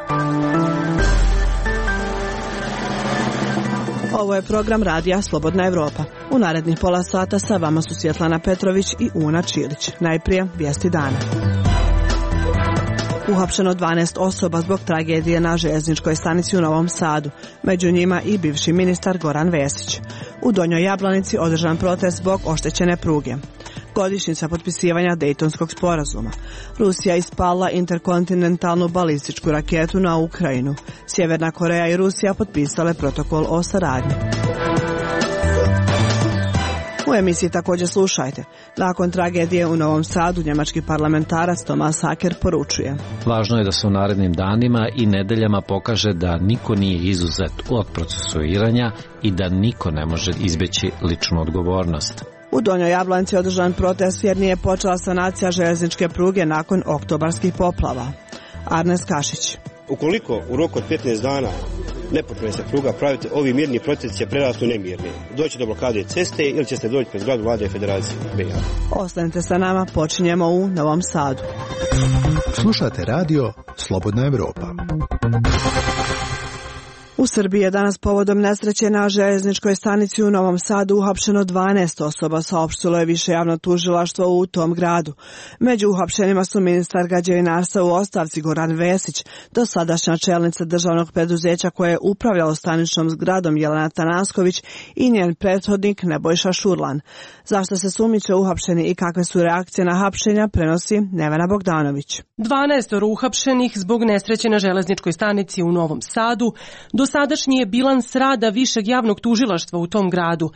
Ovo je program radija Slobodna Evropa. U narednih pola sata sa vama su Svjetlana Petrović i Una Čilić. Najprije vijesti dana. Uhapšeno 12 osoba zbog tragedije na željezničkoj stanici u Novom Sadu, među njima i bivši ministar Goran Vesić. U Donjoj Jablanici održan protest zbog oštećene pruge. Godišnjica potpisivanja Dejtonskog sporazuma. Rusija ispalila interkontinentalnu balističku raketu na Ukrajinu. Sjeverna Koreja i Rusija potpisale protokol o saradnji. U emisiji također slušajte. Nakon tragedije u Novom Sadu, njemački parlamentarac Thomas Hacker poručuje: važno je da se u narednim danima i nedeljama pokaže da niko nije izuzet od procesuiranja i da niko ne može izbjeći ličnu odgovornost. U Donjoj Jablanici je održan protest jer nije počela sanacija željezničke pruge nakon oktobarskih poplava. Arnes Kašić. Ukoliko u roku od 15 dana ne počne se pruga praviti, ovi mirni protesti će prerastu nemirni. Doći do blokade ceste ili će se doći pred zgradu Vlade Federacije BiH. Ostanite sa nama, počinjemo u Novom Sadu. Slušate radio Slobodna Evropa. U Srbiji je danas povodom nesreće na željezničkoj stanici u Novom Sadu uhapšeno 12 osoba, saopštilo je Više javno tužilaštvo u tom gradu. Među uhapšenima su ministar građevinarstva u ostavci Goran Vesić, dosadašnja čelnica državnog preduzeća koje je upravljalo staničnom zgradom Jelena Tanasković i njen prethodnik Nebojša Šurlan. Zašto se sumnjiče uhapšeni i kakve su reakcije na hapšenja, prenosi Nevena Bogdanović. 12 uhapšenih zbog nesreće na železničkoj stanici u Novom Sadu. Dosadašnji je bilans rada Višeg javnog tužilaštva u tom gradu.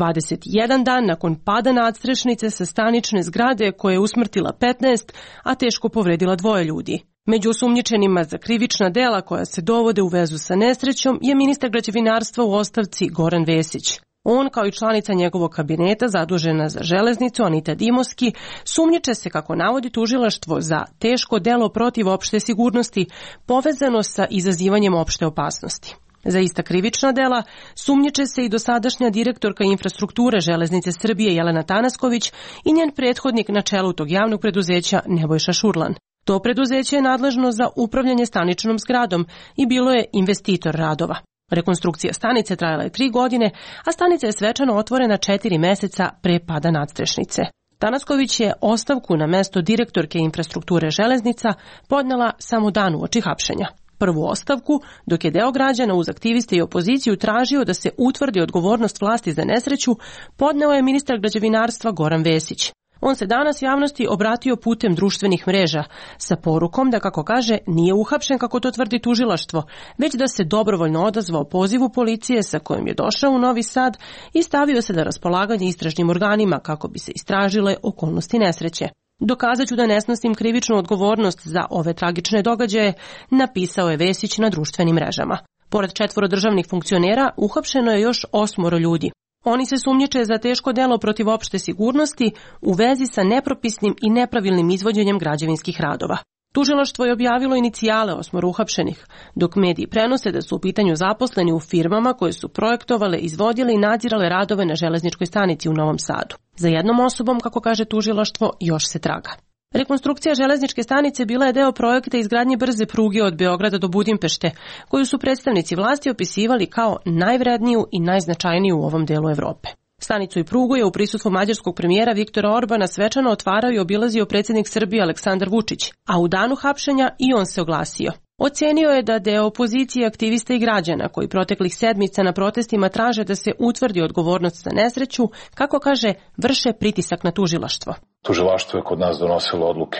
21 dan nakon pada nadstrešnice sa stanične zgrade koja je usmrtila 15, a teško povredila 2 ljudi. Među osumnjičenima za krivična dela koja se dovode u vezu sa nesrećom je ministar građevinarstva u ostavci Goran Vesić. On, kao i članica njegovog kabineta zadužena za železnicu Anita Dimoski, sumnjiče se, kako navodi tužilaštvo, za teško delo protiv opšte sigurnosti povezano sa izazivanjem opšte opasnosti. Za ista krivična dela sumnjiče se i dosadašnja direktorka infrastrukture Železnice Srbije Jelena Tanasković i njen prethodnik na čelu tog javnog preduzeća Nebojša Šurlan. To preduzeće je nadležno za upravljanje staničnom zgradom i bilo je investitor radova. Rekonstrukcija stanice trajala je 3 godine, a stanica je svečano otvorena 4 meseca pre pada nadstrešnice. Tanasković je ostavku na mesto direktorke infrastrukture železnica podnela samo dan uoči hapšenja. Prvu ostavku, dok je deo građana uz aktiviste i opoziciju tražio da se utvrdi odgovornost vlasti za nesreću, podneo je ministar građevinarstva Goran Vesić. On se danas javnosti obratio putem društvenih mreža sa porukom da, kako kaže, nije uhapšen kako to tvrdi tužilaštvo, već da se dobrovoljno odazvao pozivu policije sa kojim je došao u Novi Sad i stavio se na raspolaganje istražnim organima kako bi se istražile okolnosti nesreće. Dokazat ću da ne snosim krivičnu odgovornost za ove tragične događaje, napisao je Vesić na društvenim mrežama. Pored 4 državnih funkcionera, uhapšeno je još 8 ljudi. Oni se sumnjiče za teško delo protiv opšte sigurnosti u vezi sa nepropisnim i nepravilnim izvođenjem građevinskih radova. Tužilaštvo je objavilo inicijale 8 uhapšenih, dok mediji prenose da su u pitanju zaposleni u firmama koje su projektovale, izvodile i nadzirale radove na železničkoj stanici u Novom Sadu. Za jednom osobom, kako kaže tužilaštvo, još se traga. Rekonstrukcija železničke stanice bila je deo projekta izgradnje brze pruge od Beograda do Budimpešte, koju su predstavnici vlasti opisivali kao najvredniju i najznačajniju u ovom delu Evrope. Stanicu i prugu je u prisustvu mađarskog premijera Viktora Orbana svečano otvarao i obilazio predsjednik Srbije Aleksandar Vučić, a u danu hapšenja i on se oglasio. Ocenio je da deo opozicije, aktivista i građana koji proteklih sedmica na protestima traže da se utvrdi odgovornost za nesreću, kako kaže, vrše pritisak na tužilaštvo. Tužilaštvo je kod nas donosilo odluke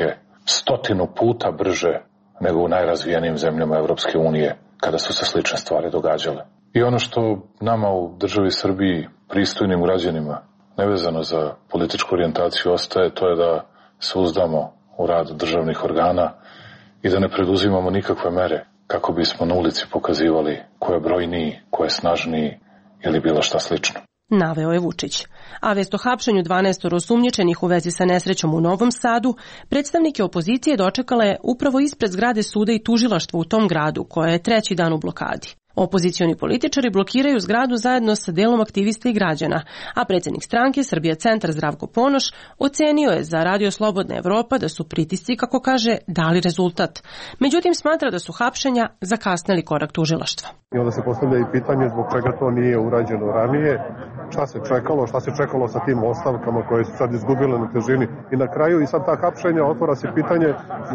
100 puta brže nego u najrazvijenijim zemljama Evropske unije kada su se slične stvari događale. I ono što nama u državi Srbiji, pristojnim građanima, nevezano za političku orijentaciju ostaje, to je da se uzdamo u rad državnih organa i da ne preduzimamo nikakve mere kako bismo na ulici pokazivali ko je brojniji, ko je snažniji ili bilo šta slično. Naveo je Vučić. A vest o hapšenju 12 osumnjičenih u vezi sa nesrećom u Novom Sadu, predstavnike opozicije dočekala je upravo ispred zgrade suda i tužilaštva u tom gradu, koja je 3. dan u blokadi. Opozicioni političari blokiraju zgradu zajedno sa delom aktivista i građana, a predsjednik stranke Srbija centar Zdravko Ponoš ocenio je za Radio Slobodna Evropa da su pritisci, kako kaže, dali rezultat. Međutim, smatra da su hapšenja zakasnili korak tužilaštva. I onda se postavlja i pitanje zbog čega to nije urađeno ranije, šta se čekalo sa tim ostavkama koje su sad izgubile na težini. I na kraju i sad ta hapšenja, otvara se pitanje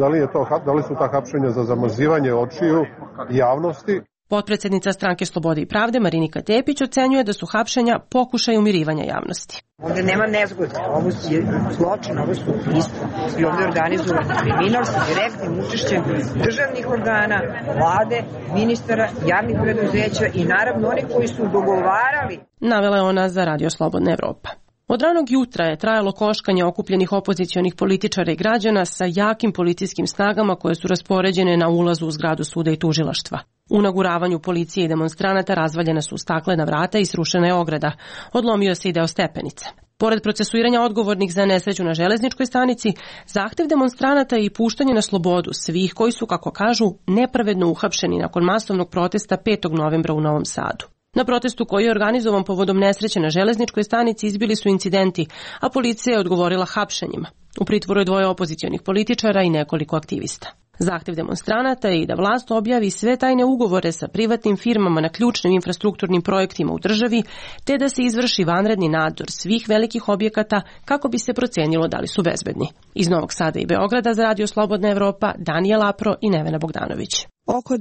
da li su ta hapšenja za zamazivanje očiju javnosti. Potpredsjednica stranke Slobode i pravde Marinika Tepić ocenjuje da su hapšenja pokušaj umirivanja javnosti. Ovde nema nezgode, ovo je zločin, ovo su ubistva i ovde organizovan kriminal sa direktnim učešćem državnih organa, vlade, ministara, javnih preduzeća i naravno oni koji su dogovarali. Navela je ona za Radio Slobodna Evropa. Od ranog jutra je trajalo koškanje okupljenih opozicionih političara i građana sa jakim policijskim snagama koje su raspoređene na ulazu u zgradu suda i tužilaštva. U naguravanju policije i demonstranata razvaljena su staklena vrata i srušena je ograda. Odlomio se i deo stepenice. Pored procesuiranja odgovornih za nesreću na železničkoj stanici, zahtev demonstranata je i puštanje na slobodu svih koji su, kako kažu, nepravedno uhapšeni nakon masovnog protesta 5. novembra u Novom Sadu. Na protestu koji je organizovan povodom nesreće na železničkoj stanici izbili su incidenti, a policija je odgovorila hapšenjima. U pritvoru je 2 opozicionih političara i nekoliko aktivista. Zahtev demonstranata je i da vlast objavi sve tajne ugovore sa privatnim firmama na ključnim infrastrukturnim projektima u državi, te da se izvrši vanredni nadzor svih velikih objekata kako bi se procenilo da li su bezbedni. Iz Novog Sada i Beograda za Radio Slobodna Evropa, Danijela Apro i Nevena Bogdanović. Oko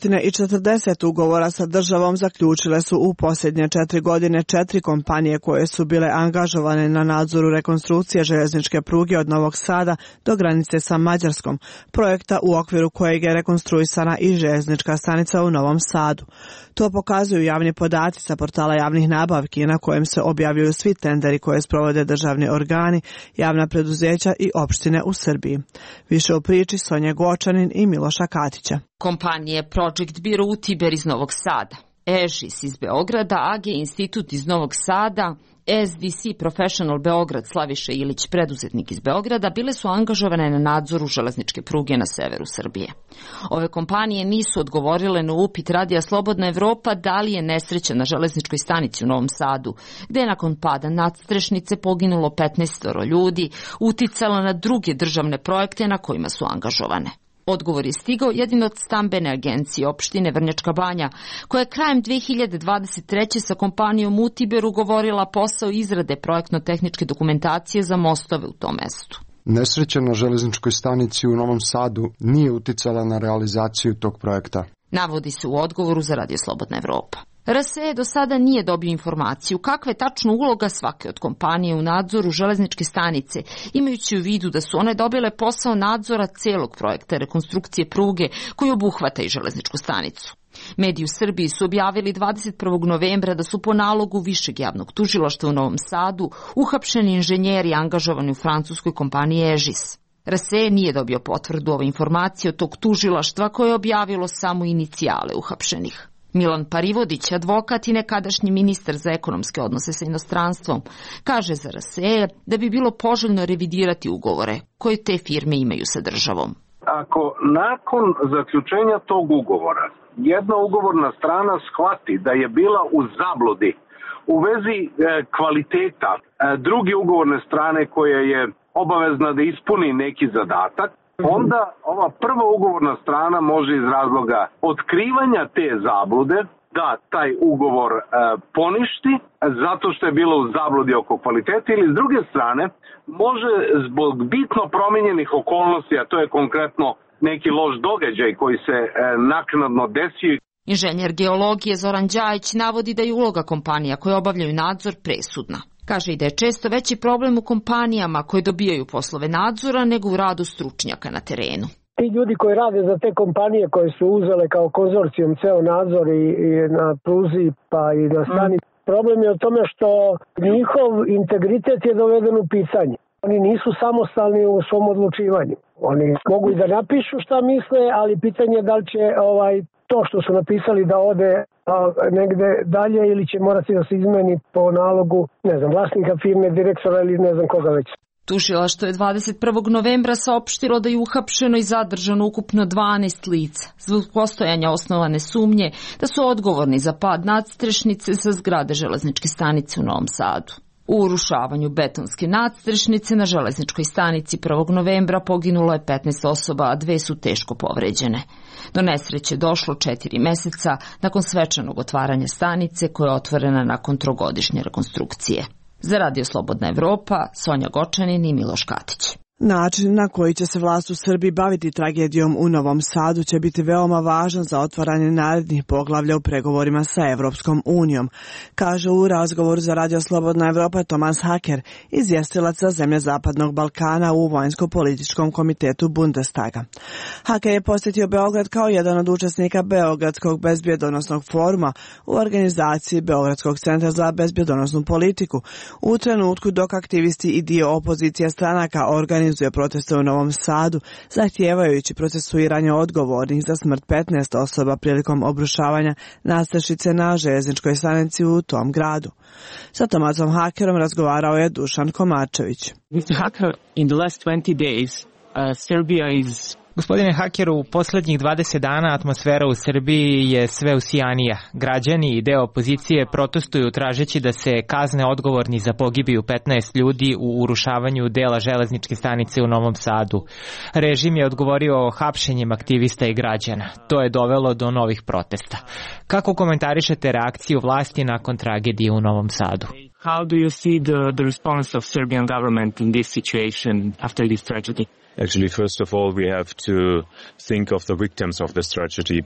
240 ugovora sa državom zaključile su u posljednje 4 godine 4 kompanije koje su bile angažovane na nadzoru rekonstrukcije željezničke pruge od Novog Sada do granice sa Mađarskom, projekta u okviru kojeg je rekonstruisana i željeznička stanica u Novom Sadu. To pokazuju javni podaci sa portala javnih nabavki na kojem se objavljuju svi tenderi koje sprovode državni organi, javna preduzeća i opštine u Srbiji. Više u priči Sonje Gočanin i Miloša Katića. Kompanije Project Bureau Utiber iz Novog Sada, EŽIS iz Beograda, AG Institut iz Novog Sada, SDC Professional Beograd Slaviša Ilić preduzetnik iz Beograda bile su angažovane na nadzoru železničke pruge na severu Srbije. Ove kompanije nisu odgovorile na upit Radija Slobodna Evropa da li je nesreća na železničkoj stanici u Novom Sadu, gde je nakon pada nadstrešnice poginulo 15 ljudi, uticala na druge državne projekte na kojima su angažovane. Odgovor je stigao jedino od stambene agencije opštine Vrnjačka Banja, koja je krajem 2023. sa kompanijom Utiber ugovorila posao izrade projektno-tehničke dokumentacije za mostove u tom mestu. Nesreća na železničkoj stanici u Novom Sadu nije uticala na realizaciju tog projekta. Navodi se u odgovoru za Radio Slobodna Evropa. RSE do sada nije dobio informaciju kakva je tačno uloga svake od kompanije u nadzoru železničke stanice, imajući u vidu da su one dobile posao nadzora celog projekta rekonstrukcije pruge koji obuhvata i železničku stanicu. Mediji u Srbiji su objavili 21. novembra da su po nalogu Višeg javnog tužilaštva u Novom Sadu uhapšeni inženjeri angažovani u francuskoj kompaniji EŽIS. RSE nije dobio potvrdu ove informacije od tog tužilaštva koje je objavilo samo inicijale uhapšenih. Milan Parivodić, advokat i nekadašnji ministar za ekonomske odnose sa inostranstvom, kaže za RSE da bi bilo poželjno revidirati ugovore koje te firme imaju sa državom. Ako nakon zaključenja tog ugovora jedna ugovorna strana shvati da je bila u zabludi u vezi kvaliteta druge ugovorne strane koja je obavezna da ispuni neki zadatak, onda ova prva ugovorna strana može iz razloga otkrivanja te zablude da taj ugovor poništi zato što je bilo u zabludi oko kvaliteta, ili s druge strane može zbog bitno promijenjenih okolnosti, a to je konkretno neki loš događaj koji se naknadno desio. Inženjer geologije Zoran Đajić navodi da je uloga kompanija koje obavljaju nadzor presudna. Kaže i da je često veći problem u kompanijama koje dobijaju poslove nadzora nego u radu stručnjaka na terenu. Ti ljudi koji rade za te kompanije koje su uzele kao konzorcijum ceo nadzor i na pruzi pa i na stanici, problem je u tome što njihov integritet je doveden u pitanje. Oni nisu samostalni u svom odlučivanju. Oni mogu i da napišu šta misle, ali pitanje je da li će to što su napisali da ode negde dalje ili će morati da se izmeni po nalogu, vlasnika firme, direktora ili ne znam koga već. Tužilaštvo je 21. novembra saopštilo da je uhapšeno i zadržano ukupno 12 lica zbog postojanja osnovane sumnje da su odgovorni za pad nadstrešnice sa zgrade železničke stanice u Novom Sadu. U urušavanju betonske nadstrešnice na železničkoj stanici 1. novembra poginulo je 15 osoba, a 2 su teško povređene. Do nesreće došlo 4 meseca nakon svečanog otvaranja stanice koja je otvorena nakon 3-godišnje rekonstrukcije. Za Radio Slobodna Evropa, Sonja Gočanin i Miloš Katić. Način na koji će se vlast u Srbiji baviti tragedijom u Novom Sadu će biti veoma važan za otvaranje narednih poglavlja u pregovorima sa Evropskom unijom, kaže u razgovoru za Radio Slobodna Evropa Tomas Haker, izvjestilac za zemlje Zapadnog Balkana u Vojnsko-političkom komitetu Bundestaga. Haker je posjetio Beograd kao jedan od učesnika Beogradskog bezbjedonosnog foruma u organizaciji Beogradskog centra za bezbjedonosnu politiku, u trenutku dok aktivisti i dio opozicije stranaka organizuju proteste u Novom Sadu, zahtijevajući procesuiranje odgovornih za smrt 15 osoba prilikom obrušavanja nadstrešnice na željezničkoj stanici u tom gradu. Sa Tomasom Hakerom razgovarao je Dušan Komačević. Mr. Haker, in the last 20 days, Serbia is... Gospodine Hakeru, u posljednjih 20 dana atmosfera u Srbiji je sve usijanija. Građani i deo opozicije protestuju tražeći da se kazne odgovorni za pogibiju 15 ljudi u urušavanju dela železničke stanice u Novom Sadu. Režim je odgovorio hapšenjem aktivista i građana. To je dovelo do novih protesta. Kako komentarišete reakciju vlasti nakon tragedije u Novom Sadu? How do you see the response of Serbian government in this situation after this tragedy? Actually, first of all, we have to think of the victims of this tragedy,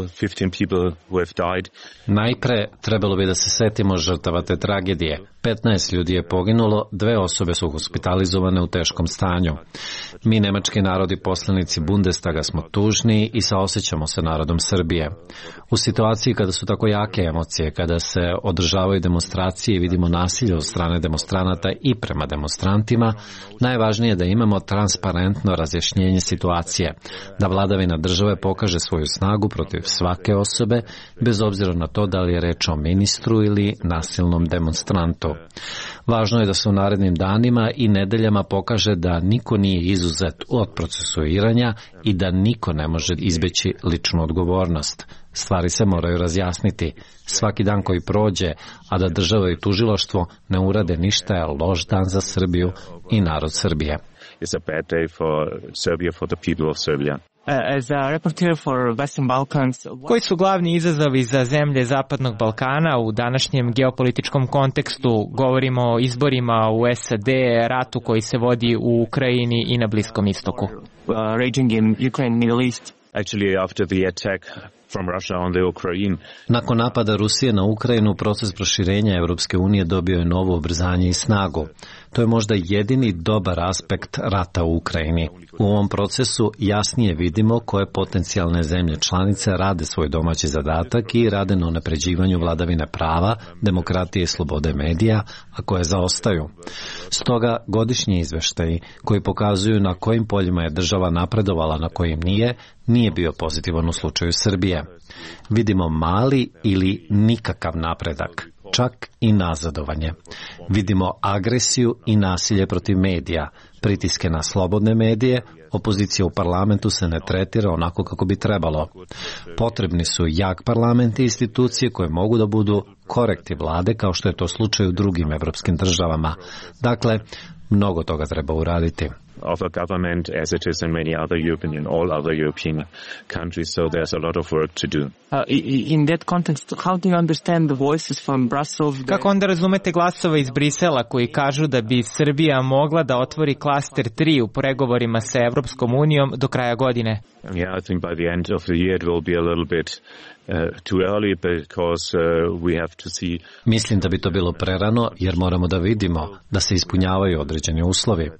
15 people who have died. Najpre trebalo bi da se setimo žrtava te tragedije. 15 ljudi je poginulo, 2 osobe su hospitalizovane u teškom stanju. Mi, nemački narodi poslanici Bundestaga, smo tužni i saosećamo se narodom Srbije. U situaciji kada su tako jake emocije, kada se održavaju demonstracije i vidimo nasilje od strane demonstranata i prema demonstrantima, najvažnije je da imamo transparentno razjašnjenje situacije, da vladavina države pokaže svoju snagu protiv svake osobe, bez obzira na to da li je reč o ministru ili nasilnom demonstrantu. Važno je da se u narednim danima i nedeljama pokaže da niko nije izuzet od procesuiranja i da niko ne može izbeći ličnu odgovornost. Stvari se moraju razjasniti. Svaki dan koji prođe, a da država i tužilaštvo ne urade ništa, je loš dan za Srbiju i narod Srbije. It's a bad day for Serbia, for the people of Serbia. As a reporter for Western Balkans, koji su glavni izazovi za zemlje Zapadnog Balkana u današnjem geopolitičkom kontekstu? Govorimo o izborima u SAD, ratu koji se vodi u Ukrajini i na Bliskom istoku. Raging in Ukraine, Middle East. Actually, after the attack from Russia on the Ukraine. Nakon napada Rusije na Ukrajinu, proces proširenja Evropske unije dobio je novo ubrzanje i snagu. To je možda jedini dobar aspekt rata u Ukrajini. U ovom procesu jasnije vidimo koje potencijalne zemlje članice rade svoj domaći zadatak i rade na unapređivanju vladavine prava, demokratije i slobode medija, a koje zaostaju. Stoga godišnji izveštaji koji pokazuju na kojim poljima je država napredovala, na kojim nije bio pozitivan u slučaju Srbije. Vidimo mali ili nikakav napredak, čak i nazadovanje. Vidimo agresiju i nasilje protiv medija, pritiske na slobodne medije, opozicija u parlamentu se ne tretira onako kako bi trebalo. Potrebni su jak parlament i institucije koje mogu da budu korekti vlade, kao što je to slučaj u drugim evropskim državama. Dakle, mnogo toga treba uraditi. Of a government as it is in many other European countries, so there's a lot of work to do. In that context, how do you understand the voices from Brussels? Kako onda razumete glasove iz Brisela koji kažu da bi Srbija mogla da otvori klaster 3 u pregovorima sa Evropskom unijom do kraja godine? Yeah, I think by the end of the year it will be a little bit too early because we have to see. Mislim da bi to bilo prerano jer moramo da vidimo da se ispunjavaju određeni uslovi.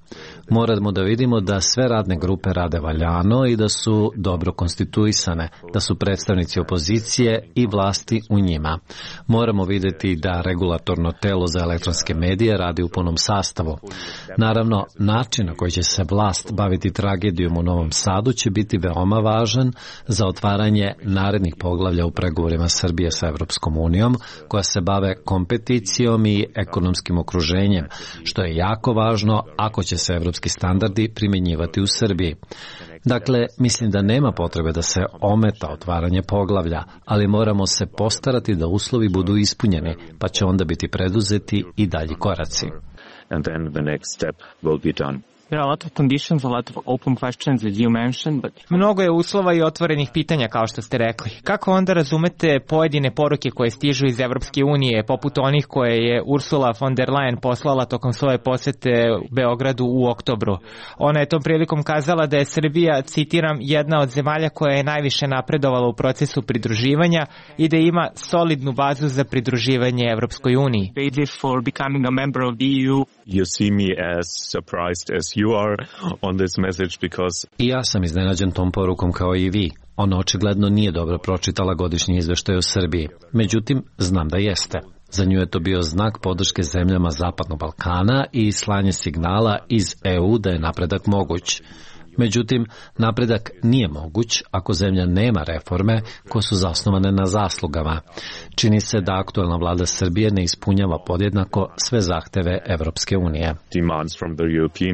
Moramo da vidimo da sve radne grupe rade valjano i da su dobro konstituisane, da su predstavnici opozicije i vlasti u njima. Moramo vidjeti da regulatorno telo za elektronske medije radi u punom sastavu. Naravno, način na koji će se vlast baviti tragedijom u Novom Sadu će biti veoma važan za otvaranje narednih poglavlja u pregovorima Srbije sa Evropskom unijom, koja se bave kompeticijom i ekonomskim okruženjem, što je jako važno ako će se evropski standardi primjenjivati u Srbiji. Dakle, mislim da nema potrebe da se ometa otvaranje poglavlja, ali moramo se postarati da uslovi budu ispunjeni, pa će onda biti preduzeti i dalji koraci. And then the next step will be done. There are a lot of conditions, a lot of open questions as you mentioned, but... Mnogo je uslova i otvorenih pitanja, kao što ste rekli. Kako onda razumete pojedine poruke koje stižu iz Evropske unije, poput onih koje je Ursula von der Leyen poslala tokom svoje posete Beogradu u oktobru? Ona je tom prilikom kazala da je Srbija, citiram, jedna od zemalja koja je najviše napredovala u procesu pridruživanja i da ima solidnu bazu za pridruživanje Evropskoj uniji. For becoming a member of the EU. You see me as surprised as you are on this message because... I ja sam iznenađen tom porukom kao i vi. Ona očigledno nije dobro pročitala godišnji izveštaj o Srbiji. Međutim, znam da jeste. Za nju je to bio znak podrške zemljama Zapadnog Balkana i slanje signala iz EU da je napredak moguć. Međutim, napredak nije moguć ako zemlja nema reforme koje su zasnovane na zaslugama. Čini se da aktuelna vlada Srbije ne ispunjava podjednako sve zahteve Evropske unije. Demands from the European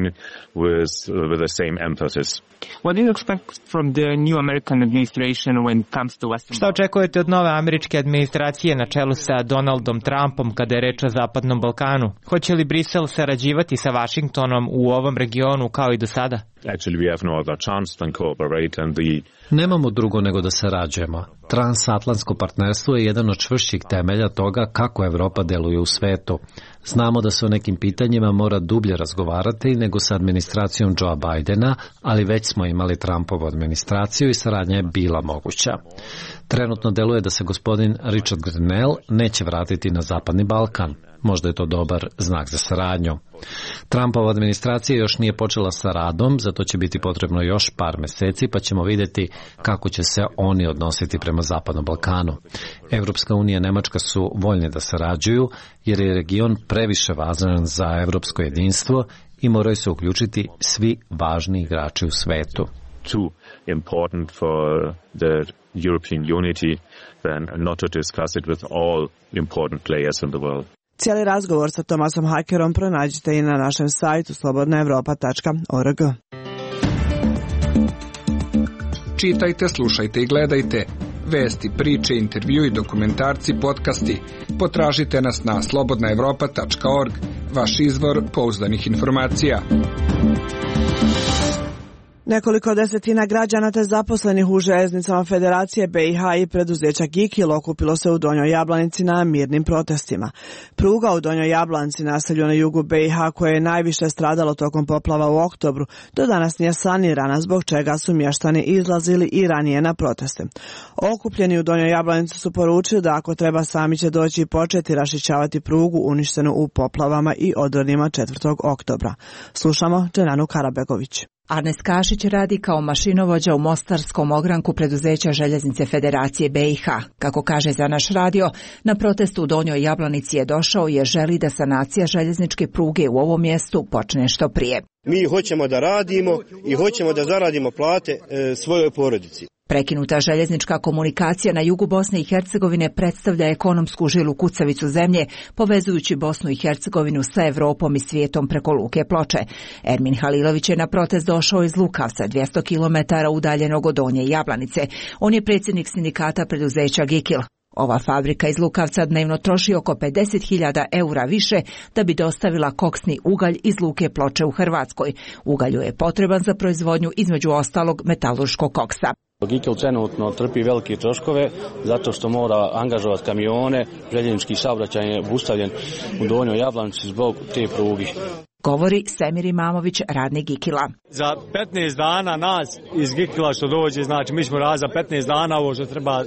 with the same emphasis. What do you expect from the new American administration when it comes to Western? Šta očekujete od nove američke administracije na čelu sa Donaldom Trumpom kada je reč o Zapadnom Balkanu? Hoće li Brisel sarađivati sa Vašingtonom u ovom regionu kao i do sada? Actually, we have no other chance than cooperate and Nemamo drugo nego da sarađujemo. Transatlantsko partnerstvo je jedan od čvršćih temelja toga kako Evropa deluje u svetu. Znamo da se o nekim pitanjima mora dublje razgovarati nego sa administracijom Joea Bidena, ali već smo imali Trumpovu administraciju i saradnja je bila moguća. Trenutno deluje da se gospodin Richard Grenell neće vratiti na Zapadni Balkan. Možda je to dobar znak za saradnju. Trumpova administracija još nije počela sa radom, zato će biti potrebno još par meseci, pa ćemo vidjeti kako će se oni odnositi prema Zapadnom Balkanu. Evropska unija i Nemačka su voljni da sarađuju, jer je region previše važan za evropsko jedinstvo i moraju se uključiti svi važni igrači u svetu. Too important for the European unity than not to discuss it with all important players in the world. Cijeli razgovor sa Tomasom Hakerom pronađite i na našem sajtu slobodnaevropa.org. Čitajte, slušajte i gledajte. Vesti, priče, intervju i dokumentarci, podcasti. Potražite nas na slobodnaevropa.org, vaš izvor pouzdanih informacija. Nekoliko desetina građana te zaposlenih u željeznicama Federacije BiH i preduzeća Gikil okupilo se u Donjoj Jablanici na mirnim protestima. Pruga u Donjoj Jablanici, naselju na jugu BiH, koje je najviše stradalo tokom poplava u oktobru, do danas nije sanirana, zbog čega su mještani izlazili i ranije na proteste. Okupljeni u Donjoj Jablanici su poručili da ako treba sami će doći i početi rašićavati prugu uništenu u poplavama i odornima 4. oktobra. Slušamo Dženanu Karabegović. Arnes Kašić radi kao mašinovođa u mostarskom ogranku preduzeća Željeznice Federacije BiH. Kako kaže za naš radio, na protestu u Donjoj Jablanici je došao jer želi da sanacija željezničke pruge u ovom mjestu počne što prije. Mi hoćemo da radimo i hoćemo da zaradimo plate svojoj porodici. Prekinuta željeznička komunikacija na jugu Bosne i Hercegovine predstavlja ekonomsku žilu kucavicu zemlje, povezujući Bosnu i Hercegovinu sa Evropom i svijetom preko luke Ploče. Ermin Halilović je na protest došao iz Lukavca, 200 km udaljenog od Donje Jablanice. On je predsjednik sindikata preduzeća Gikil. Ova fabrika iz Lukavca dnevno troši oko 50.000 eura više da bi dostavila koksni ugalj iz luke Ploče u Hrvatskoj. Ugalju je potreban za proizvodnju između ostalog metalurškog koksa. Gikil trenutno trpi velike troškove zato što mora angažovati kamione, željeznički saobraćaj je obustavljen u Donjoj Jablanici zbog te pruge. govori Semir Imamović, radnik Gikila. Za 15 dana nas iz Gikila što dođe, znači mi ćemo raditi za 15 dana ovo što treba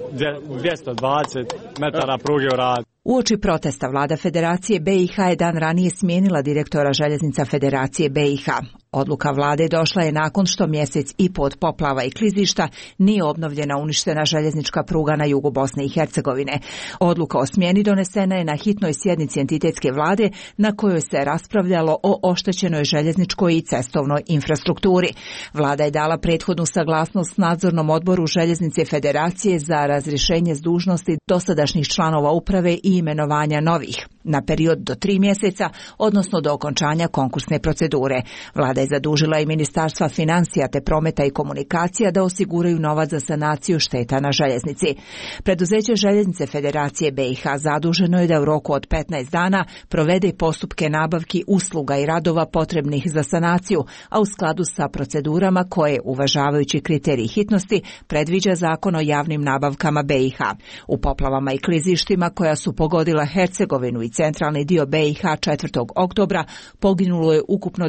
220 metara pruge u rad. Uoči protesta vlada Federacije BiH je dan ranije smijenila direktora željeznica Federacije BiH. Odluka vlade došla je nakon što mjesec i po od poplava i klizišta nije obnovljena uništena željeznička pruga na jugu Bosne i Hercegovine. Odluka o smjeni donesena je na hitnoj sjednici entitetske vlade na kojoj se raspravljalo o oštećenoj željezničkoj i cestovnoj infrastrukturi. Vlada je dala prethodnu saglasnost nadzornom odboru željeznice Federacije za razrješenje s dužnosti dosadašnjih članova uprave i imenovanja novih na period do 3 mjeseca, odnosno do okončanja konkursne procedure. Vlada je zadužila i Ministarstva financija te prometa i komunikacija da osiguraju novac za sanaciju šteta na željeznici. Preduzeće željeznice Federacije BiH zaduženo je da u roku od 15 dana provede postupke nabavki usluga i radova potrebnih za sanaciju, a u skladu sa procedurama koje, uvažavajući kriterij hitnosti, predviđa Zakon o javnim nabavkama BiH. U poplavama i klizištima koja su pogodila Hercegovinu i centralni dio BiH 4. oktobra poginulo je ukupno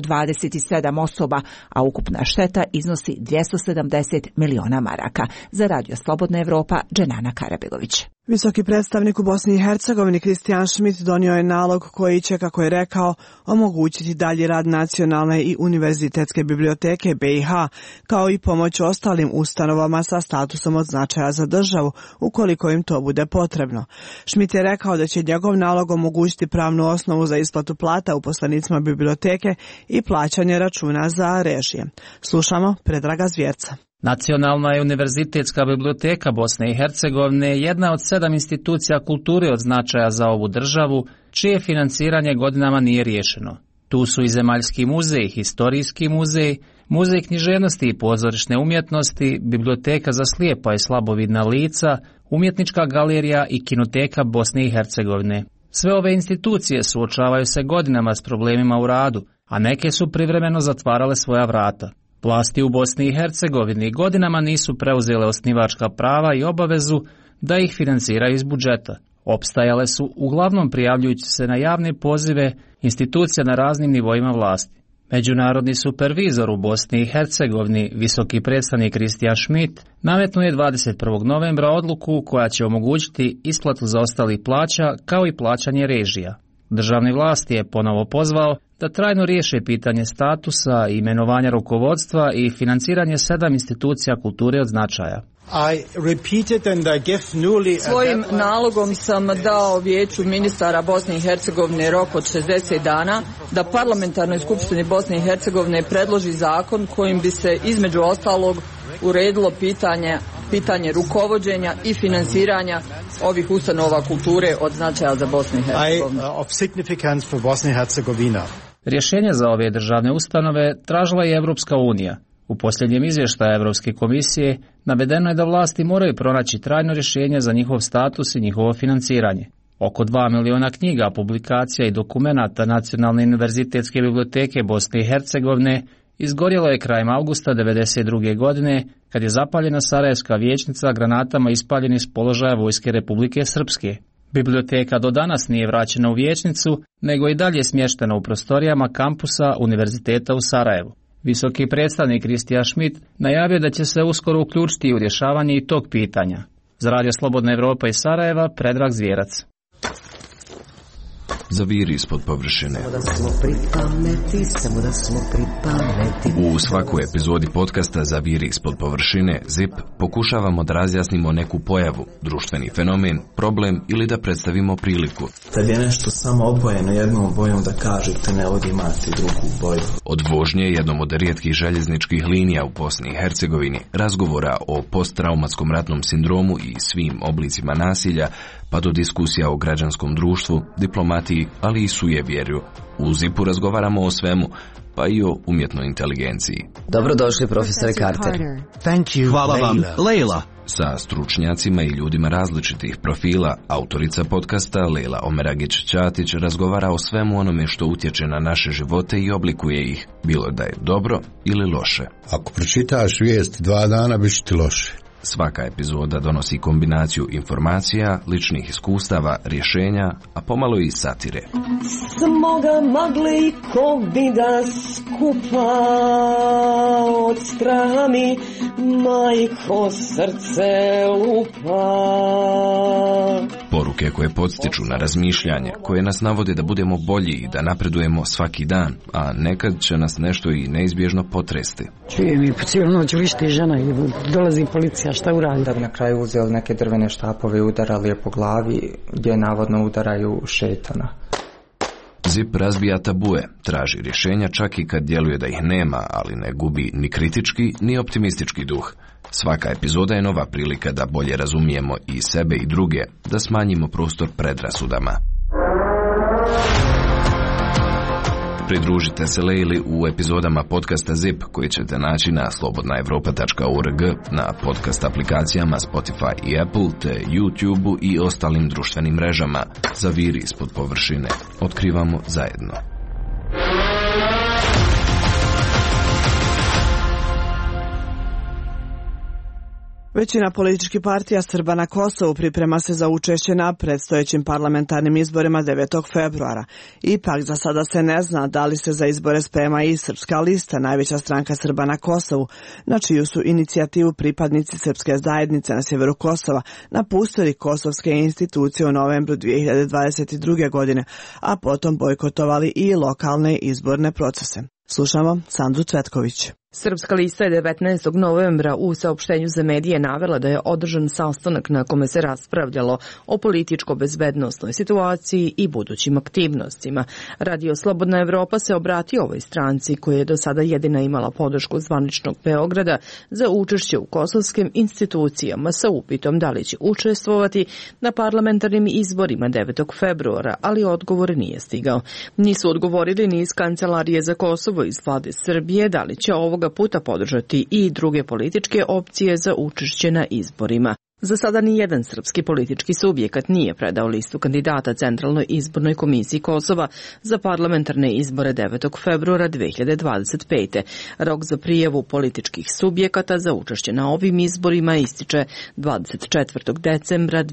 27 osoba, a ukupna šteta iznosi 270 miliona maraka. Za Radio Slobodna Evropa, Dženana Karabegović. Visoki predstavnik u Bosni i Hercegovini Kristijan Schmidt donio je nalog koji će, kako je rekao, omogućiti dalji rad nacionalne i univerzitetske biblioteke BiH, kao i pomoć ostalim ustanovama sa statusom od značaja za državu, ukoliko im to bude potrebno. Schmidt je rekao da će njegov nalog omogućiti pravnu osnovu za isplatu plata uposlenicima biblioteke i plaćanje računa za režije. Slušamo Predraga Zvjerca. Nacionalna i univerzitetska biblioteka Bosne i Hercegovine je jedna od 7 institucija kulture od značaja za ovu državu, čije financiranje godinama nije riješeno. Tu su i Zemaljski muzej, Historijski muzej, Muzej književnosti i pozorišne umjetnosti, Biblioteka za slijepa i slabovidna lica, Umjetnička galerija i Kinoteka Bosne i Hercegovine. Sve ove institucije suočavaju se godinama s problemima u radu, a neke su privremeno zatvarale svoja vrata. Vlasti u Bosni i Hercegovini godinama nisu preuzele osnivačka prava i obavezu da ih financiraju iz budžeta. Opstajale su uglavnom prijavljujući se na javne pozive institucija na raznim nivoima vlasti. Međunarodni supervizor u Bosni i Hercegovini, visoki predstavnik Kristijan Schmidt, nametnuo je 21. novembra odluku koja će omogućiti isplatu zaostalih plaća kao i plaćanje režija. Državne vlasti je ponovo pozvao da trajno riješe pitanje statusa, imenovanja rukovodstva i financiranje 7 institucija kulture od značaja. Svojim nalogom sam dao Vijeću ministara Bosne i Hercegovine rok od 60 dana da Parlamentarnoj skupštini Bosne i Hercegovine predloži zakon kojim bi se između ostalog uredilo pitanje rukovođenja i financiranja ovih ustanova kulture od značaja za Bosnu i Hercegovinu. Rješenje za ove državne ustanove tražila je Evropska unija. U posljednjem izvještaju Evropske komisije navedeno je da vlasti moraju pronaći trajno rješenje za njihov status i njihovo financiranje. Oko 2 miliona knjiga, publikacija i dokumenata Nacionalne univerzitetske biblioteke Bosne i Hercegovine izgorjelo je krajem avgusta 1992. godine kad je zapaljena Sarajevska vijećnica granatama ispaljenih s položaja Vojske Republike Srpske. Biblioteka do danas nije vraćena u vijećnicu, nego i dalje smještena u prostorijama kampusa Univerziteta u Sarajevu. Visoki predstavnik Kristijan Schmidt najavio da će se uskoro uključiti u rješavanje i tog pitanja. Za Radio Slobodna Evropa iz Sarajeva, Predrag Zvjerac. Zaviri ispod površine. U svakoj epizodi podcasta Zaviri ispod površine, ZIP, pokušavamo da razjasnimo neku pojavu, društveni fenomen, problem ili da predstavimo priliku. Kad je nešto samo obojeno jednom bojom da kažete ne ovdje imate drugu boju. Od vožnje jednom od rijetkih željezničkih linija u Bosni i Hercegovini, razgovora o posttraumatskom ratnom sindromu i svim oblicima nasilja, pa do diskusija o građanskom društvu, diplomatiji, ali i sujevjerju. U ZIP-u razgovaramo o svemu, pa i o umjetnoj inteligenciji. Dobrodošli, profesore Carter. Hvala vam, Leila. Sa stručnjacima i ljudima različitih profila, autorica podcasta Leila Omeragić-Ćatić razgovara o svemu onome što utječe na naše živote i oblikuje ih, bilo da je dobro ili loše. Ako pročitaš vijest 2 dana, bit će ti loše. Svaka epizoda donosi kombinaciju informacija, ličnih iskustava, rješenja, a pomalo i satire. Smoga magle i kovida skupa od straha mi majko srce lupa. Poruke koje podstiču na razmišljanje, koje nas navode da budemo bolji i da napredujemo svaki dan, a nekad će nas nešto i neizbježno potresti. Čujem i po cijelu noć lišti žena i dolazi policija, šta uradi? Da bi na kraju uzeli neke drvene štapove i udarali je po glavi, gdje navodno udaraju šetana. ZIP razbija tabue, traži rješenja čak i kad djeluje da ih nema, ali ne gubi ni kritički, ni optimistički duh. Svaka epizoda je nova prilika da bolje razumijemo i sebe i druge, da smanjimo prostor predrasudama. Pridružite se Lejli u epizodama podcasta ZIP koji ćete naći na slobodnaevropa.org, na podcast aplikacijama Spotify i Apple, te YouTube i ostalim društvenim mrežama. Zaviri ispod površine. Otkrivamo zajedno. Većina političkih partija Srba na Kosovu priprema se za učešće na predstojećim parlamentarnim izborima 9. februara. Ipak za sada se ne zna da li se za izbore sprema i Srpska lista, najveća stranka Srba na Kosovu, na čiju su inicijativu pripadnici srpske zajednice na sjeveru Kosova napustili kosovske institucije u novembru 2022. godine, a potom bojkotovali i lokalne izborne procese. Slušamo Sandru Cvetković. Srpska lista je 19. novembra u saopštenju za medije navela da je održan sastanak na kome se raspravljalo o političko-bezbednosnoj situaciji i budućim aktivnostima. Radio Slobodna Evropa se obratio ovoj stranci koja je do sada jedina imala podršku zvaničnog Beograda za učešće u kosovskim institucijama sa upitom da li će učestvovati na parlamentarnim izborima 9. februara, ali odgovor nije stigao. Nisu odgovorili ni iz Kancelarije za Kosovo iz vlade Srbije da li će ovoga puta podržati i druge političke opcije za učešće na izborima. Za sada ni jedan srpski politički subjekat nije predao listu kandidata Centralnoj izbornoj komisiji Kosova za parlamentarne izbore 9. februara 2025. Rok za prijavu političkih subjekata za učešće na ovim izborima ističe 24. decembra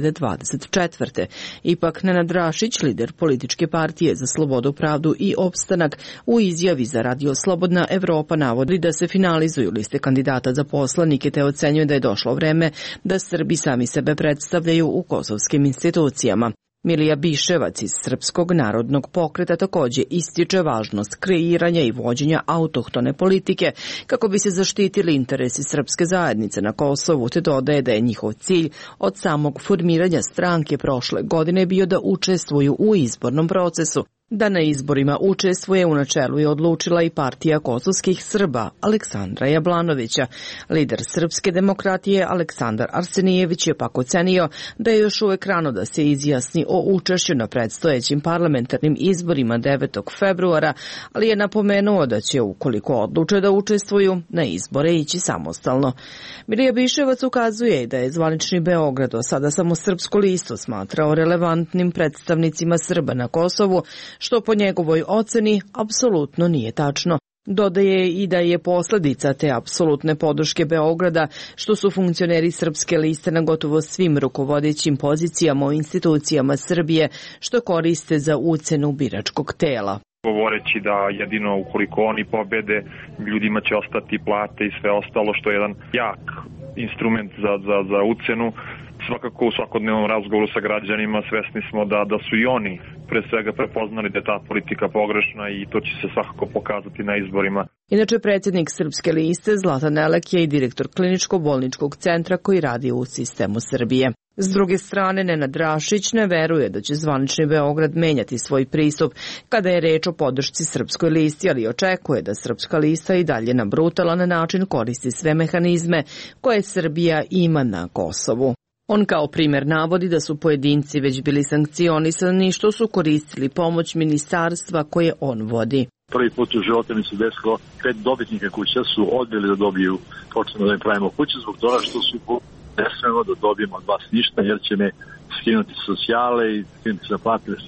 2024. Ipak Nenad Rašić, lider političke partije za slobodu, pravdu i opstanak, u izjavi za Radio Slobodna Evropa navodi da se finalizuju liste kandidata za poslanike te ocenjuje da je došlo vreme da Srbi sami sebe predstavljaju u kosovskim institucijama. Milija Biševac iz Srpskog narodnog pokreta također ističe važnost kreiranja i vođenja autohtone politike kako bi se zaštitili interesi srpske zajednice na Kosovu, te dodaje da je njihov cilj od samog formiranja stranke prošle godine bio da učestvuju u izbornom procesu. Da na izborima učestvuje u načelu je odlučila i partija kosovskih Srba Aleksandra Jablanovića. Lider Srpske demokratije Aleksandar Arsenijević je pak ocenio da je još uvek rano da se izjasni o učešću na predstojećim parlamentarnim izborima 9. februara, ali je napomenuo da će, ukoliko odluče da učestvuju, na izbore ići samostalno. Milija Biševac ukazuje da je zvanični Beograd do sada samo Srpsku listu smatrao relevantnim predstavnicima Srba na Kosovu, što po njegovoj oceni apsolutno nije tačno. Dodaje i da je posljedica te apsolutne podrške Beograda što su funkcioneri Srpske liste na gotovo svim rukovodećim pozicijama u institucijama Srbije, što koriste za ucenu biračkog tela. Govoreći da jedino ukoliko oni pobede, ljudima će ostati plate i sve ostalo, što je jedan jak instrument za ucenu. Svakako u svakodnevnom razgovoru sa građanima svesni smo da su i oni pre svega prepoznali da je ta politika pogrešna i to će se svakako pokazati na izborima. Inače, predsjednik Srpske liste Zlatan Elek je i direktor kliničko-bolničkog centra koji radi u sistemu Srbije. S druge strane, Nenad Rašić ne veruje da će zvanični Beograd menjati svoj pristup kada je reč o podršci Srpskoj listi, ali očekuje da Srpska lista i dalje na brutalan način koristi sve mehanizme koje Srbija ima na Kosovu. On kao primjer navodi da su pojedinci već bili sankcionisani što su koristili pomoć ministarstva koje on vodi. Prvi put u životu mi se desilo 5 dobitnika kuća su odbili da dobiju počnemo da im pravimo kuće zbog toga što su ne smemo da dobijemo od vas ništa jer će me skinuti socijale i skinuti za plate.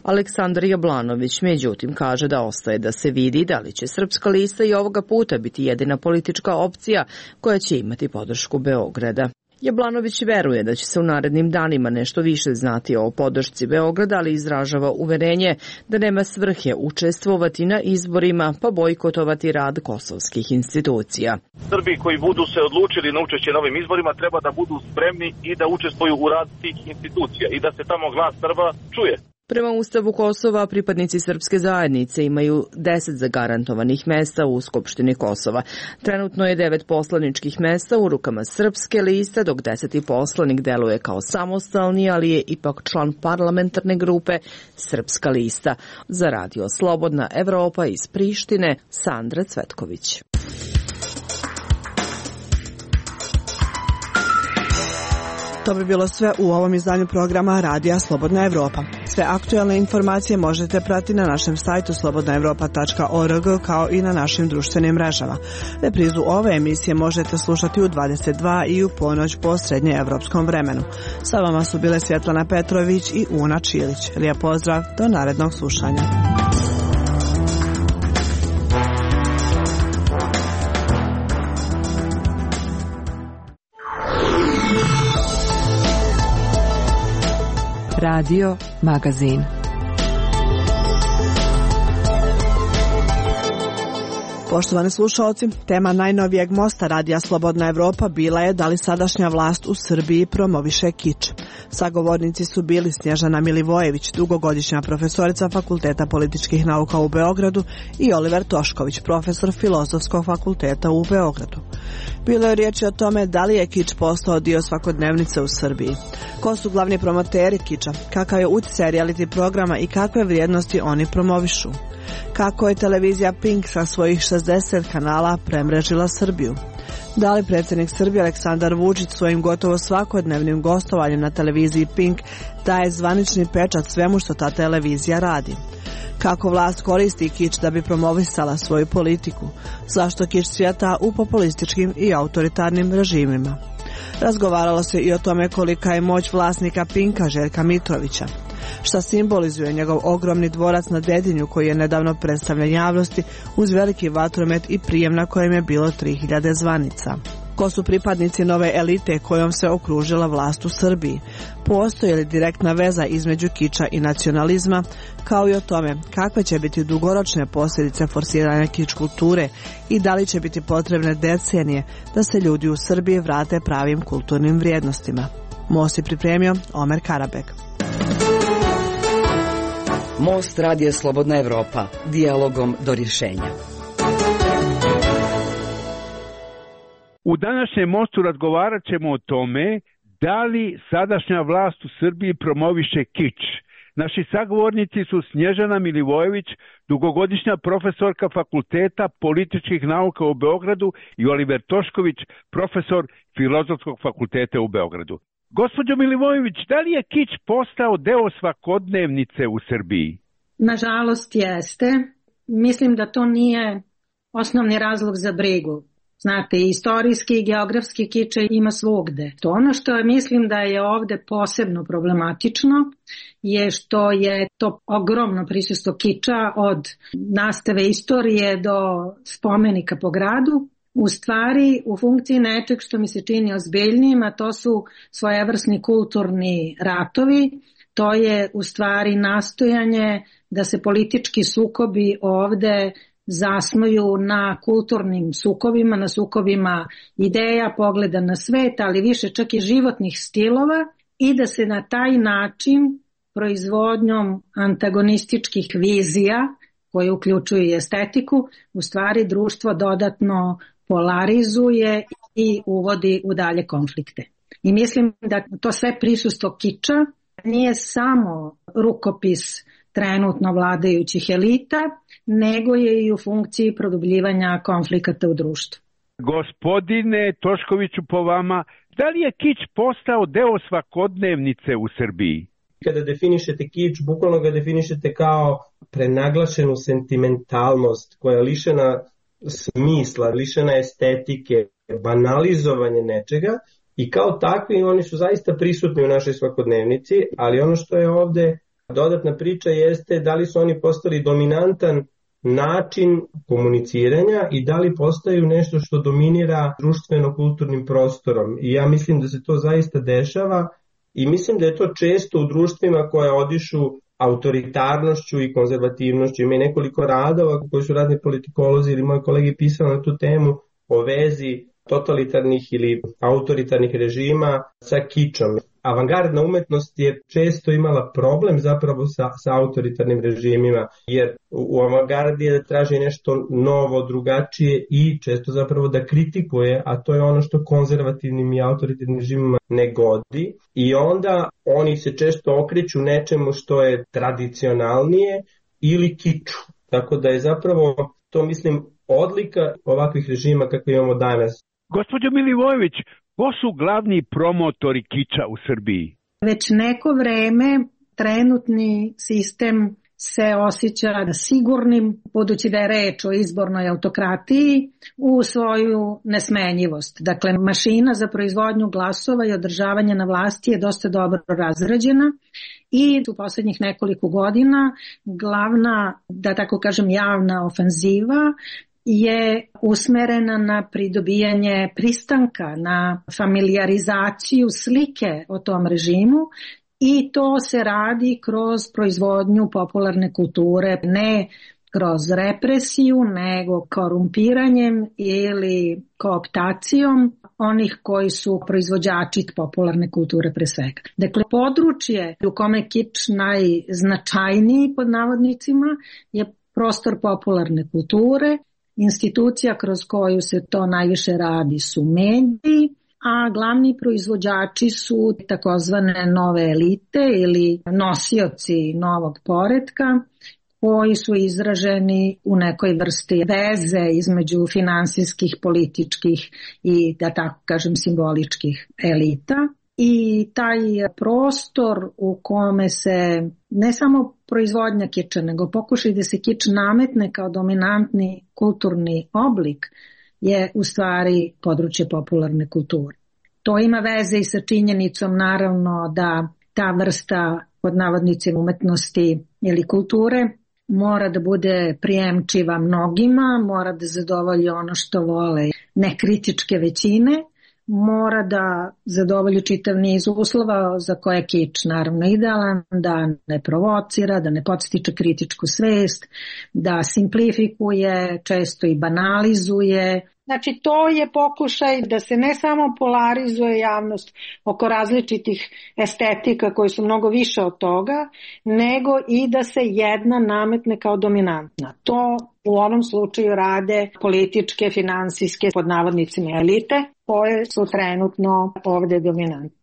Aleksandar Jablanović međutim kaže da ostaje da se vidi da li će Srpska lista i ovoga puta biti jedina politička opcija koja će imati podršku Beograda. Jablanović veruje da će se u narednim danima nešto više znati o podršci Beograda, ali izražava uverenje da nema svrhe učestvovati na izborima pa bojkotovati rad kosovskih institucija. Srbi koji budu se odlučili na učešće na ovim izborima treba da budu spremni i da učestvuju u rad tih institucija i da se tamo glas Srba čuje. Prema Ustavu Kosova, pripadnici srpske zajednice imaju 10 zagarantovanih mesta u Skupštini Kosova. Trenutno je 9 poslaničkih mesta u rukama Srpske liste, dok 10. poslanik deluje kao samostalni, ali je ipak član parlamentarne grupe Srpska lista. Za Radio Slobodna Evropa iz Prištine, Sandra Cvetković. To bi bilo sve u ovom izdanju programa Radija Slobodna Evropa. Sve aktualne informacije možete pratiti na našem sajtu slobodnaevropa.org kao i na našim društvenim mrežama. Reprizu ove emisije možete slušati u 22 i u ponoć po srednjeevropskom vremenu. Sa vama su bile Svjetlana Petrović i Una Čilić. Lijep pozdrav, do narednog slušanja. Radio Magazin. Poštovani slušalci, tema najnovijeg mosta Radija Slobodna Evropa bila je da li sadašnja vlast u Srbiji promoviše kič. Sagovornici su bili Snježana Milivojević, dugogodišnja profesorica Fakulteta političkih nauka u Beogradu, i Oliver Tošković, profesor Filozofskog fakulteta u Beogradu. Bilo je riječi o tome da li je kič postao dio svakodnevnice u Srbiji. Ko su glavni promoteri kiča, kakav je utjecaj reality programa i kakve vrijednosti oni promovišu. Kako je televizija Pink sa svojih 60 kanala premrežila Srbiju. Da li predsjednik Srbije Aleksandar Vučić svojim gotovo svakodnevnim gostovanjem na televiziji Pink daje zvanični pečat svemu što ta televizija radi. Kako vlast koristi kič da bi promovisala svoju politiku. Zašto kič cvjeta u populističkim i autoritarnim režimima. Razgovaralo se i o tome kolika je moć vlasnika Pinka Željka Mitrovića. Šta simbolizuje njegov ogromni dvorac na Dedinju koji je nedavno predstavljen javnosti uz veliki vatromet i prijem na kojem je bilo 3000 zvanica. Ko su pripadnici nove elite kojom se okružila vlast u Srbiji? Postoji li direktna veza između kiča i nacionalizma, kao i o tome kakve će biti dugoročne posljedice forsiranja kič kulture i da li će biti potrebne decenije da se ljudi u Srbiji vrate pravim kulturnim vrijednostima. Most je pripremio Omer Karabek. Most Radija Slobodna Evropa. Dijalogom do rješenja. U današnjem mostu razgovarat ćemo o tome da li sadašnja vlast u Srbiji promoviše kič. Naši sagovornici su Snježana Milivojević, dugogodišnja profesorka Fakulteta političkih nauka u Beogradu, i Oliver Tošković, profesor Filozofskog fakulteta u Beogradu. Gospođo Milivojević, da li je kič postao deo svakodnevnice u Srbiji? Nažalost jeste. Mislim da to nije osnovni razlog za brigu. Znate, istorijski i geografski kič ima svugde. To ono što mislim da je ovde posebno problematično je što je to ogromno prisustvo kiča od nastave istorije do spomenika po gradu, u stvari u funkciji nečeg što mi se čini ozbiljnijim, a to su svojevrsni kulturni ratovi. To je u stvari nastojanje da se politički sukobi ovde zasnuju na kulturnim sukobima, na sukobima ideja, pogleda na svet, ali više čak i životnih stilova, i da se na taj način proizvodnjom antagonističkih vizija, koje uključuju i estetiku, u stvari društvo dodatno polarizuje i uvodi u dalje konflikte. I mislim da to sve prisustvo kiča nije samo rukopis trenutno vladajućih elita, nego je i u funkciji produbljivanja konflikata u društvu. Gospodine Toškoviću, po vama, da li je kič postao deo svakodnevnice u Srbiji? Kada definišete kič, bukvalno ga definišete kao prenaglašenu sentimentalnost koja je lišena smisla, lišena estetike, banalizovanje nečega, i kao takvi oni su zaista prisutni u našoj svakodnevnici, ali ono što je ovde Dodatna priča jeste da li su oni postali dominantan način komuniciranja i da li postaju nešto što dominira društveno-kulturnim prostorom. I ja mislim da se to zaista dešava i mislim da je to često u društvima koje odišu autoritarnošću i konzervativnošću. Ima nekoliko radova koji su razni politikolozi ili moji kolegi pisali na tu temu o vezi totalitarnih ili autoritarnih režima sa kičom. Avangardna umetnost je često imala problem zapravo sa autoritarnim režimima, jer u avangardi je da traži nešto novo, drugačije i često zapravo da kritikuje, a to je ono što konzervativnim i autoritarnim režimima ne godi. I onda oni se često okreću nečemu što je tradicionalnije ili kiču. Tako da je zapravo to, mislim, odlika ovakvih režima kakve imamo danas. Gospođo Milivojević, ko su glavni promotori kiča u Srbiji? Već neko vreme trenutni sistem se osjeća sigurnim, budući da je reč o izbornoj autokratiji, u svoju nesmenjivost. Dakle, mašina za proizvodnju glasova i održavanje na vlasti je dosta dobro razrađena i u posljednjih nekoliko godina glavna, da tako kažem, javna ofenziva je usmerena na pridobijanje pristanka, na familijarizaciju slike o tom režimu i to se radi kroz proizvodnju popularne kulture, ne kroz represiju, nego korumpiranjem ili kooptacijom onih koji su proizvođači popularne kulture pre svega. Dakle, područje u kome je kič najznačajniji pod navodnicima je prostor popularne kulture. Institucija kroz koju se to najviše radi su mediji, a glavni proizvođači su takozvane nove elite ili nosioci novog poretka koji su izraženi u nekoj vrsti veze između finansijskih, političkih i, da tako kažem, simboličkih elita. I taj prostor u kome se ne samo proizvodnja kiča, nego pokušaj da se kič nametne kao dominantni kulturni oblik je u stvari područje popularne kulture. To ima veze i sa činjenicom naravno da ta vrsta pod navodnicima umetnosti ili kulture mora da bude prijemčiva mnogima, mora da zadovolji ono što vole nekritičke većine, mora da zadovolji čitav niz uslova za koje je kič naravno idealan, da ne provocira, da ne podstiče kritičku svest, da simplifikuje, često i banalizuje. Znači to je pokušaj da se ne samo polarizuje javnost oko različitih estetika koji su mnogo više od toga, nego i da se jedna nametne kao dominantna. To u ovom slučaju rade političke, finansijske, pod navodnicima elite, koje su trenutno ovdje dominantne.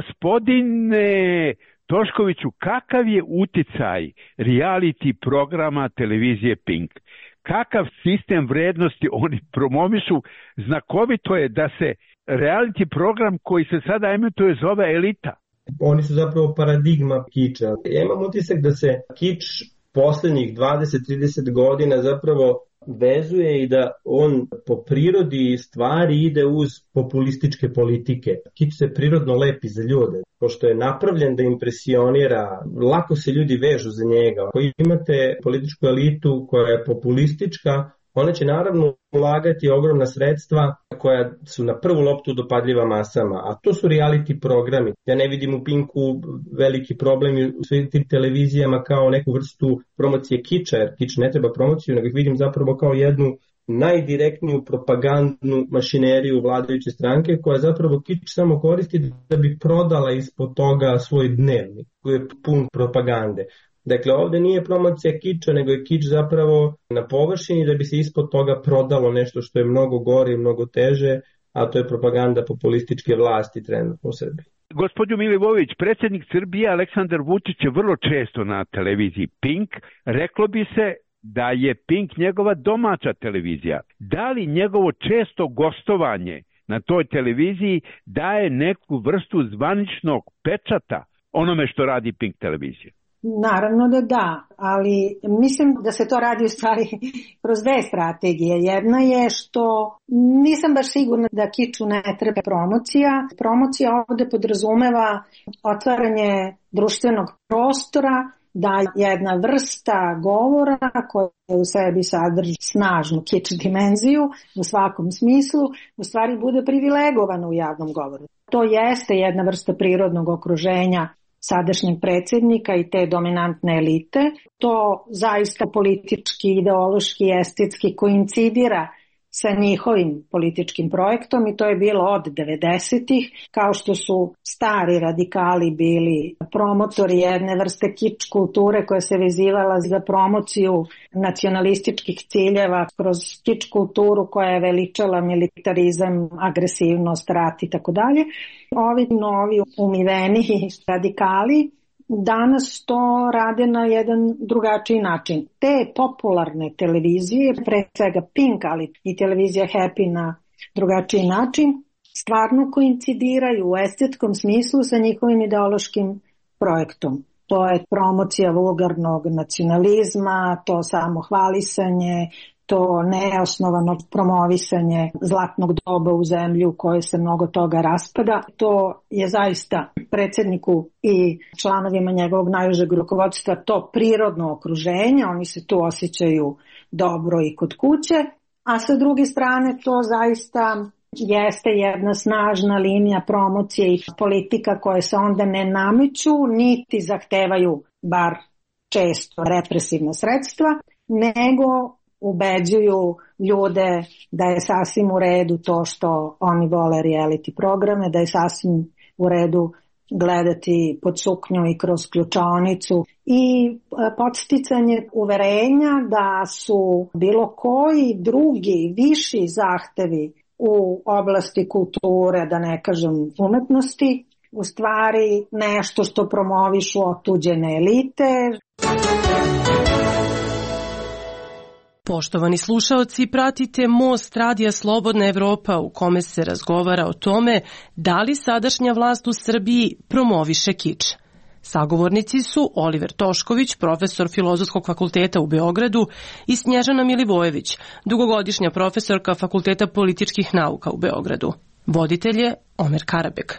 Gospodine Toškoviću, kakav je uticaj reality programa televizije Pink? Kakav sistem vrednosti oni promovišu? Znakovito je da se reality program koji se sada emituje zove Elita. Oni su zapravo paradigma kiča. Ja imam utisak da se kič posljednjih 20-30 godina zapravo vezuje i da on po prirodi stvari ide uz populističke politike. Kič se prirodno lepi za ljude, pošto je napravljen da impresionira, lako se ljudi vežu za njega. Ako imate političku elitu koja je populistička, ona će naravno ulagati ogromna sredstva koja su na prvu loptu dopadljiva masama, a to su reality programi. Ja ne vidim u Pinku veliki problem u svim tim televizijama kao neku vrstu promocije kiča, jer kič ne treba promociju, nego ih vidim zapravo kao jednu najdirektniju propagandnu mašineriju vladajuće stranke koja zapravo kič samo koristi da bi prodala ispod toga svoj dnevnik koji je pun propagande. Dakle, ovdje nije promocija kiča, nego je kič zapravo na površini da bi se ispod toga prodalo nešto što je mnogo gore i mnogo teže, a to je propaganda populističke vlasti trenutno u Srbiji. Gospođo Milivojević, predsjednik Srbije Aleksandar Vučić je vrlo često na televiziji Pink. Reklo bi se da je Pink njegova domaća televizija. Da li njegovo često gostovanje na toj televiziji daje neku vrstu zvaničnog pečata onome što radi Pink televizija? Naravno da, ali mislim da se to radi u stvari kroz dve strategije. Jedna je što nisam baš sigurna da kiču ne treba promocija. Promocija ovdje podrazumeva otvaranje društvenog prostora da jedna vrsta govora koja u sebi sadrži snažnu kič dimenziju u svakom smislu, u stvari bude privilegovana u javnom govoru. To jeste jedna vrsta prirodnog okruženja sadašnjeg predsjednika i te dominantne elite. To zaista politički, ideološki, estetski koincidira sa njihovim političkim projektom i to je bilo od 90-ih, kao što su stari radikali bili promotori jedne vrste kič kulture koja se vezivala za promociju nacionalističkih ciljeva kroz kič kulturu koja je veličala militarizam, agresivnost, rat i tako dalje. Ovi novi umiveni radikali danas to rade na jedan drugačiji način. Te popularne televizije, pre svega Pink, ali i televizija Happy na drugačiji način, stvarno koincidiraju u estetskom smislu sa njihovim ideološkim projektom. To je promocija vulgarnog nacionalizma, to samohvalisanje, to neosnovano promovisanje zlatnog doba u zemlji u kojoj se mnogo toga raspada. To je zaista predsjedniku i članovima njegovog najužeg rukovodstva to prirodno okruženje, oni se tu osjećaju dobro i kod kuće, a sa druge strane to zaista jeste jedna snažna linija promocije i politika koje se onda ne nameću niti zahtevaju bar često represivna sredstva, nego ubeđuju ljude da je sasvim u redu to što oni vole reality programe, da je sasvim u redu gledati pod suknju i kroz ključaonicu i podsticanje uverenja da su bilo koji drugi viši zahtevi u oblasti kulture, da ne kažem umetnosti, u stvari nešto što promovišu otuđene elite. Poštovani slušaoci, pratite Most Radija Slobodna Evropa u kome se razgovara o tome da li sadašnja vlast u Srbiji promoviše kič. Sagovornici su Oliver Tošković, profesor Filozofskog fakulteta u Beogradu, i Snježana Milivojević, dugogodišnja profesorka Fakulteta političkih nauka u Beogradu. Voditelj je Omer Karabek.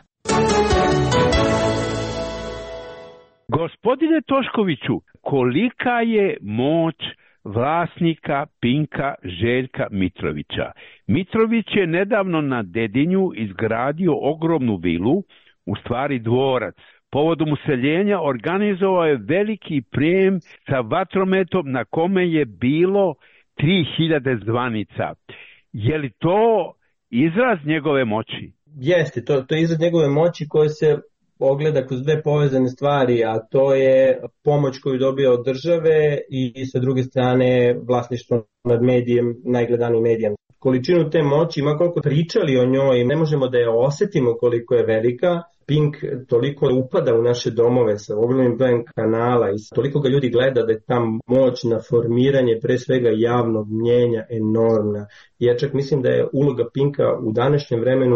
Gospodine Toškoviću, kolika je moć vlasnika Pinka Željka Mitrovića? Mitrović je nedavno na Dedinju izgradio ogromnu vilu, u stvari dvorac. Povodom useljenja organizovao je veliki prijem sa vatrometom na kome je bilo 3000 zvanica. Je li to izraz njegove moći? Jeste, to je izraz njegove moći koji se ogleda kroz dve povezane stvari, a to je pomoć koju dobija od države i sa druge strane vlasništvo nad medijem, najgledanijim medijem. Količinu te moći, ima koliko pričali o njoj, ne možemo da je osetimo koliko je velika. Pink toliko upada u naše domove sa ogromnim brojem kanala i toliko ga ljudi gleda da je ta moć na formiranje pre svega javnog mnjenja enormna. Ja čak mislim da je uloga Pinka u današnjem vremenu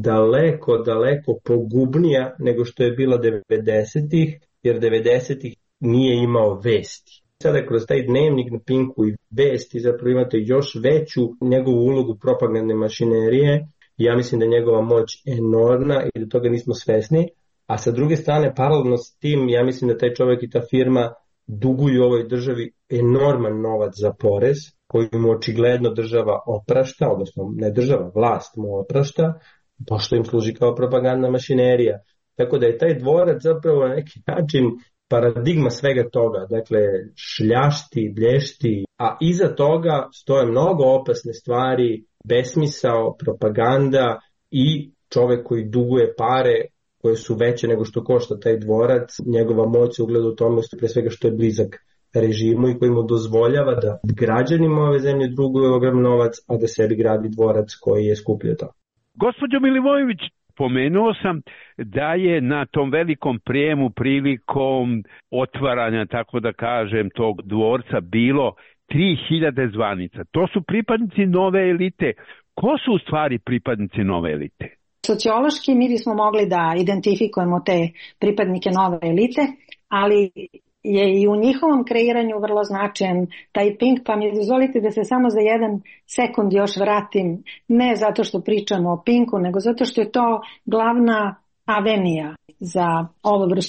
daleko pogubnija nego što je bila 90-ih, jer 90-ih nije imao vesti. Sada kroz taj dnevnik na Pinku i vesti zapravo imate još veću njegovu ulogu propagandne mašinerije. Ja mislim da je njegova moć enormna i da toga nismo svesni. A sa druge strane, paralelno s tim, ja mislim da taj čovjek i ta firma duguju ovoj državi enorman novac za porez, koji mu očigledno država oprašta, odnosno ne država, vlast mu oprašta, pošto im služi kao propagandna mašinerija. Tako da je taj dvorac zapravo na neki način paradigma svega toga, dakle šljašti, blješti, a iza toga stoje mnogo opasne stvari, besmisao, propaganda i čovjek koji duguje pare koje su veće nego što košta taj dvorac. Njegova moć se ugleda u tome pre svega što je blizak režimu i koji mu dozvoljava da građanima ove zemlje duguje ogrom novac, a da sebi gradi dvorac koji je skuplji to. Gospođo Milivojević, pomenuo sam da je na tom velikom prijemu prilikom otvaranja, tako da kažem, tog dvorca bilo 3000 zvanica. To su pripadnici nove elite. Ko su u stvari pripadnici nove elite? Sociološki mi bismo mogli da identifikujemo te pripadnike nove elite, ali je i u njihovom kreiranju vrlo značajan taj Pink, pa mi dozvolite da se samo za jedan sekund još vratim, ne zato što pričamo o Pinku, nego zato što je to glavna avenija za ovu vrstu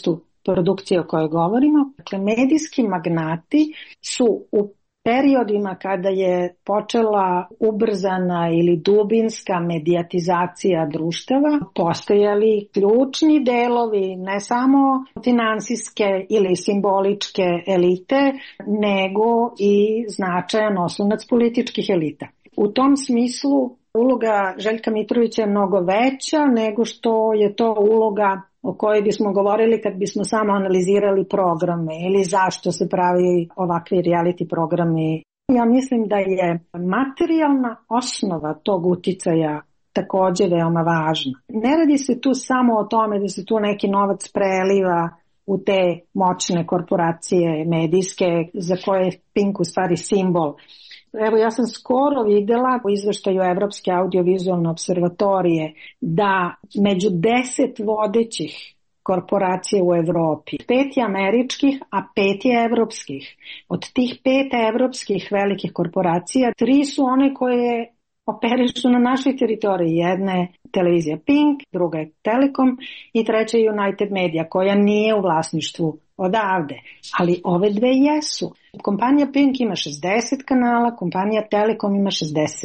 produkcije o kojoj govorimo. Dakle, medijski magnati su u periodima kada je počela ubrzana ili dubinska medijatizacija društava, postojali ključni delovi ne samo finansijske ili simboličke elite, nego i značajan oslonac političkih elita. U tom smislu uloga Željka Mitrovića je mnogo veća nego što je to uloga o kojoj bismo govorili kad bismo samo analizirali programe ili zašto se pravi ovakvi reality programi. Ja mislim da je materijalna osnova tog uticaja također veoma važna. Ne radi se tu samo o tome da se tu neki novac preliva u te moćne korporacije medijske za koje je Pink u stvari simbol. Evo, ja sam skoro videla u izveštaju Evropske audiovizualne observatorije da među 10 vodećih korporacija u Evropi, 5 je američkih, a 5 je evropskih. Od tih 5 evropskih velikih korporacija, 3 su one koje operišu na našoj teritoriji. Jedna je televizija Pink, druga je Telekom i treća je United Media, koja nije u vlasništvu odavde. Ali ove dve jesu. Kompanija Pink ima 60 kanala, kompanija Telekom ima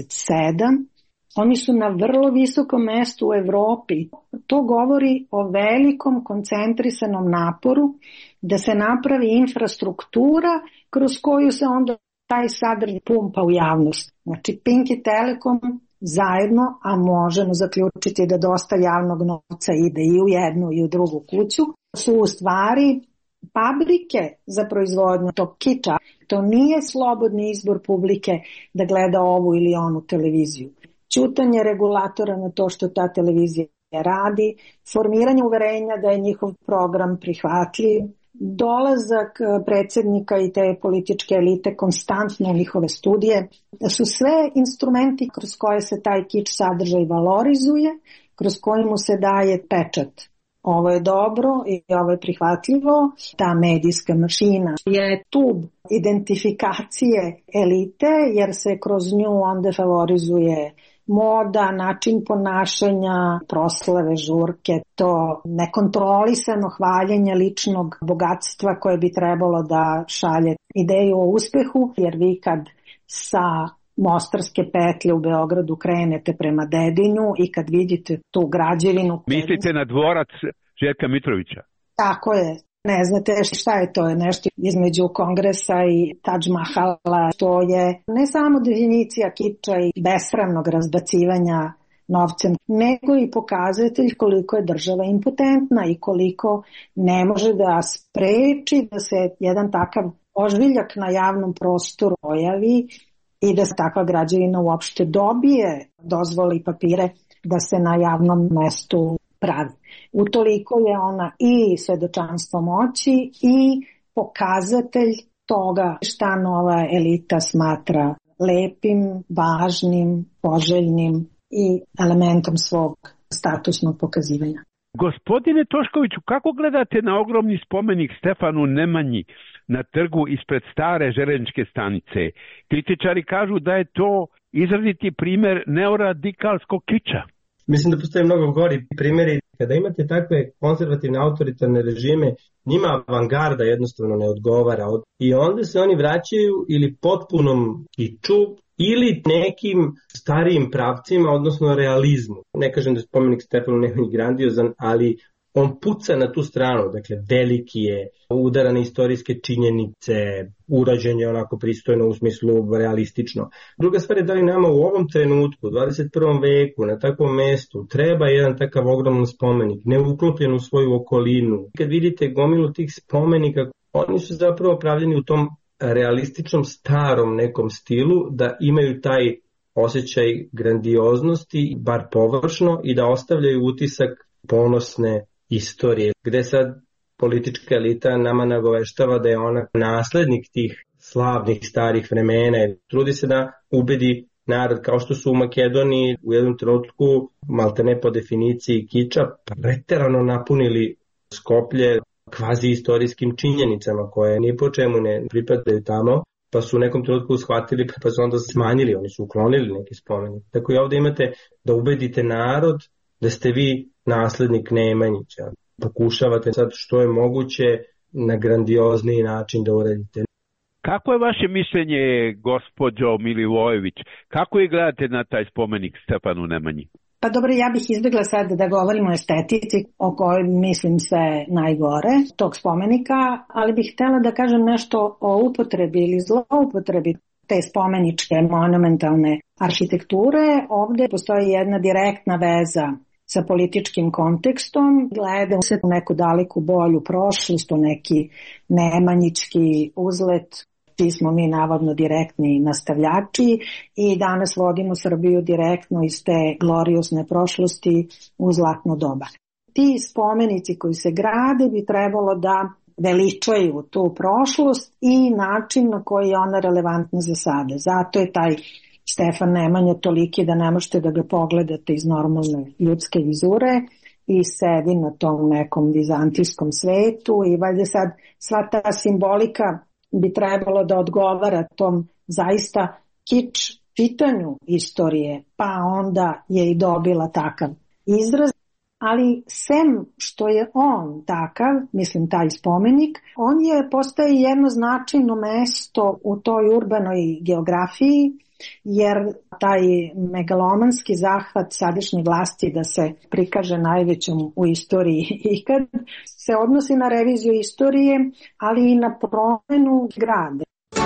67. Oni su na vrlo visokom mestu u Evropi. To govori o velikom koncentrisanom naporu da se napravi infrastruktura kroz koju se onda taj sadržaj pumpa u javnost. Znači Pink i Telekom zajedno, a možemo zaključiti da dosta javnog novca ide i u jednu i u drugu kuću, su u stvari fabrike za proizvodnju tog kiča. To nije slobodni izbor publike da gleda ovu ili onu televiziju. Ćutanje regulatora na to što ta televizija radi, formiranje uverenja da je njihov program prihvatljiv, dolazak predsjednika i te političke elite konstantno u njihove studije, su sve instrumenti kroz koje se taj kič sadržaj valorizuje, kroz koji mu se daje pečat. Ovo je dobro i ovo je prihvatljivo. Ta medijska mašina je tub identifikacije elite, jer se kroz nju onda favorizuje moda, način ponašanja, proslave, žurke, to nekontrolisano hvaljenje ličnog bogatstva koje bi trebalo da šalje ideju o uspehu, jer vi kad sa Mostarske petlje u Beogradu krenete prema Dedinju i kad vidite tu građevinu... Mislite na dvorac Željka Mitrovića? Tako je. Ne znate šta je to, je nešto između Kongresa i Taj Mahala. To je ne samo definicija kiča i besramnog razbacivanja novcem, nego i pokazatelj koliko je država impotentna i koliko ne može da spreči da se jedan takav ožviljak na javnom prostoru pojavi i da se takva građevina uopšte dobije dozvole i papire da se na javnom mestu pravi. Utoliko je ona i svedočanstvo moći i pokazatelj toga šta nova elita smatra lepim, važnim, poželjnim i elementom svog statusnog pokazivanja. Gospodine Toškoviću, kako gledate na ogromni spomenik Stefanu Nemanji na trgu ispred stare železničke stanice? Kritičari kažu da je to izraziti primjer neoradikalskog kiča. Mislim da postoje mnogo gori primjeri. Kada imate takve konzervativne autoritarne režime, njima avangarda jednostavno ne odgovara. I onda se oni vraćaju ili potpunom kiču ili nekim starijim pravcima, odnosno realizmu. Ne kažem da je spomenik Stefanu Nemanji grandiozan, ali on puca na tu stranu, dakle veliki je, udara na istorijske činjenice, urađen je onako pristojno u smislu realistično. Druga stvar je da li nama u ovom trenutku, u 21. veku, na takvom mestu, treba jedan takav ogroman spomenik, neuklopljen u svoju okolinu. Kad vidite gomilu tih spomenika, oni su zapravo pravljeni u tom realističnom starom nekom stilu, da imaju taj osjećaj grandioznosti, bar površno, i da ostavljaju utisak ponosne istorije, gde sad politička elita nama nagoveštava da je ona naslednik tih slavnih starih vremena. Trudi se da ubedi narod, kao što su u Makedoniji u jednom trenutku, maltene po definiciji kiča, preterano napunili Skoplje kvazi istorijskim činjenicama koje ni po čemu ne pripadaju tamo, pa su u nekom trenutku shvatili, pa su onda smanjili, oni su uklonili neki spomenik. Tako i ovdje imate da ubedite narod da ste vi naslednik Nemanjića. pokušavate sad što je moguće na grandiozniji način da uradite. Kako je vaše mišljenje, gospođo Milivojević? Kako je gledate na taj spomenik Stefanu Nemanji? Pa dobro, ja bih izbjegla sad da govorimo o estetici o kojoj mislim sve najgore tog spomenika, ali bih htjela da kažem nešto o upotrebi ili zloupotrebi te spomeničke monumentalne arhitekture. Ovdje postoji jedna direktna veza sa političkim kontekstom, gledam se u neku daleku bolju prošlost, u neki nemanjički uzlet, čiji smo mi navodno direktni nastavljači i danas vodimo Srbiju direktno iz te gloriozne prošlosti u zlatno doba. Ti spomenici koji se grade bi trebalo da veličaju tu prošlost i način na koji je ona relevantna za sada. Zato je taj Stefan Nemanja toliki da ne možete da ga pogledate iz normalne ljudske vizure i sedi na tom nekom vizantijskom svetu i valjda sad sva ta simbolika bi trebalo da odgovara tom zaista kič čitanju istorije, pa onda je i dobila takav izraz. Ali sem što je on takav, mislim taj spomenik, on je postaje jedno značajno mesto u toj urbanoj geografiji, jer taj megalomanski zahvat sadašnje vlasti da se prikaže najvećom u istoriji ikad se odnosi na reviziju istorije, ali i na promenu grada.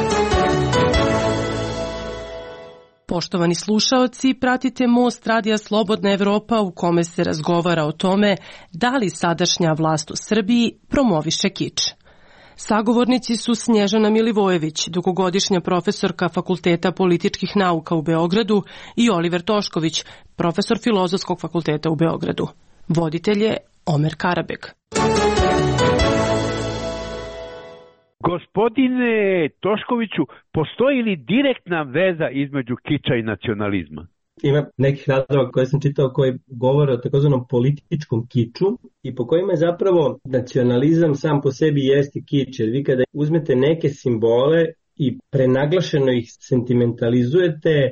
Poštovani slušaoci, pratite Most Radija Slobodna Evropa u kome se razgovara o tome da li sadašnja vlast u Srbiji promoviše kič. Sagovornici su Snježana Milivojević, dugogodišnja profesorka Fakulteta političkih nauka u Beogradu, i Oliver Tošković, profesor Filozofskog fakulteta u Beogradu. Voditelj je Omer Karabeg. Gospodine Toškoviću, postoji li direktna veza između kiča i nacionalizma? Ima nekih radova koje sam čitao koji govore o takozvanom političkom kiču i po kojima je zapravo nacionalizam sam po sebi jeste kič. Jer vi kada uzmete neke simbole i prenaglašeno ih sentimentalizujete,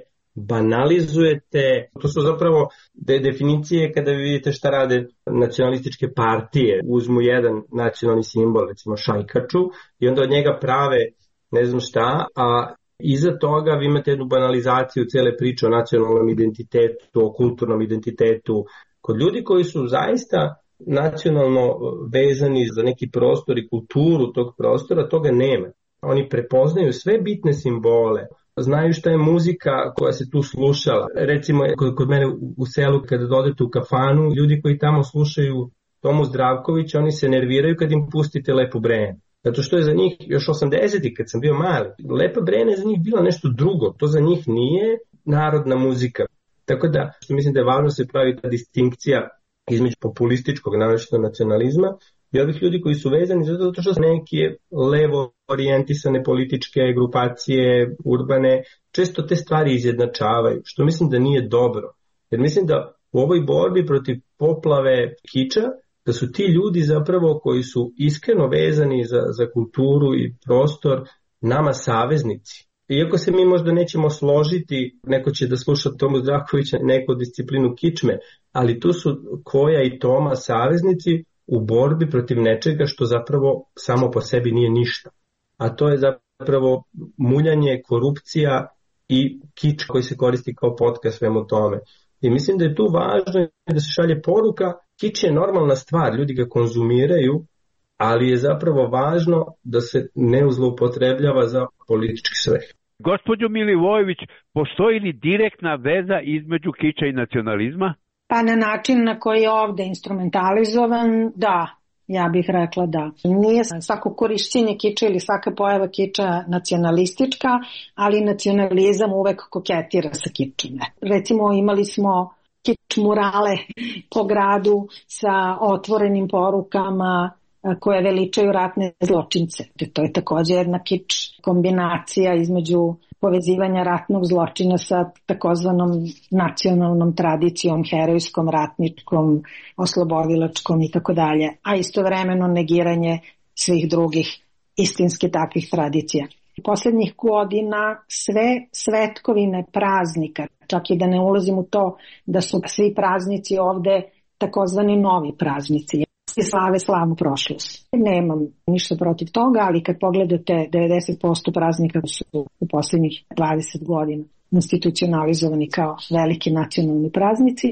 banalizujete, to su zapravo definicije kada vi vidite šta rade nacionalističke partije. Uzmu jedan nacionalni simbol, recimo šajkaču, i onda od njega prave ne znam šta, a iza toga vi imate jednu banalizaciju cele priče o nacionalnom identitetu, o kulturnom identitetu. Kod ljudi koji su zaista nacionalno vezani za neki prostor i kulturu tog prostora, toga nema. Oni prepoznaju sve bitne simbole, znaju šta je muzika koja se tu slušala. Recimo, kod mene u selu, kada dodete u kafanu, ljudi koji tamo slušaju Tomu Zdravkovića, oni se nerviraju kad im pustite Lepu Brenu. Zato što je za njih, još 80-ih kad sam bio mali, Lepa Brena je za njih bila nešto drugo. To za njih nije narodna muzika. Tako da, što mislim da je važno se pravi ta distinkcija između populističkog nacionalizma i ovih ljudi koji su vezani zato što su neke levo orijentisane političke grupacije, urbane, često te stvari izjednačavaju, što mislim da nije dobro. Jer mislim da u ovoj borbi protiv poplave kiča, da su ti ljudi zapravo koji su iskreno vezani za kulturu i prostor nama saveznici. Iako se mi možda nećemo složiti, neko će da sluša Tomu Zdravkovića, neku disciplinu kičme, ali tu su Koja i Toma saveznici u borbi protiv nečega što zapravo samo po sebi nije ništa. A to je zapravo muljanje, korupcija i kič koji se koristi kao potka svemu tome. I mislim da je tu važno da se šalje poruka, kič je normalna stvar, ljudi ga konzumiraju, ali je zapravo važno da se ne zloupotrebljava za politički svrhe. Gospođo Milivojević, postoji li direktna veza između kiča i nacionalizma? Pa na način na koji je ovde instrumentalizovan, da, ja bih rekla da. Nije svako korišćenje kiča ili svaka pojava kiča nacionalistička, ali nacionalizam uvek koketira sa kičom. Recimo imali smo kič murale po gradu sa otvorenim porukama koje veličaju ratne zločince. To je također jedna kič kombinacija između povezivanja ratnog zločina sa takozvanom nacionalnom tradicijom, herojskom, ratničkom, oslobodilačkom i tako dalje, a istovremeno negiranje svih drugih istinski takvih tradicija. Poslednjih godina sve svetkovine praznika, čak i da ne ulazim u to da su svi praznici ovde takozvani novi praznici. slave slavnu prošlost. Nemam ništa protiv toga, ali kad pogledate 90% praznika su u posljednjih 20 godina institucionalizovani kao veliki nacionalni praznici,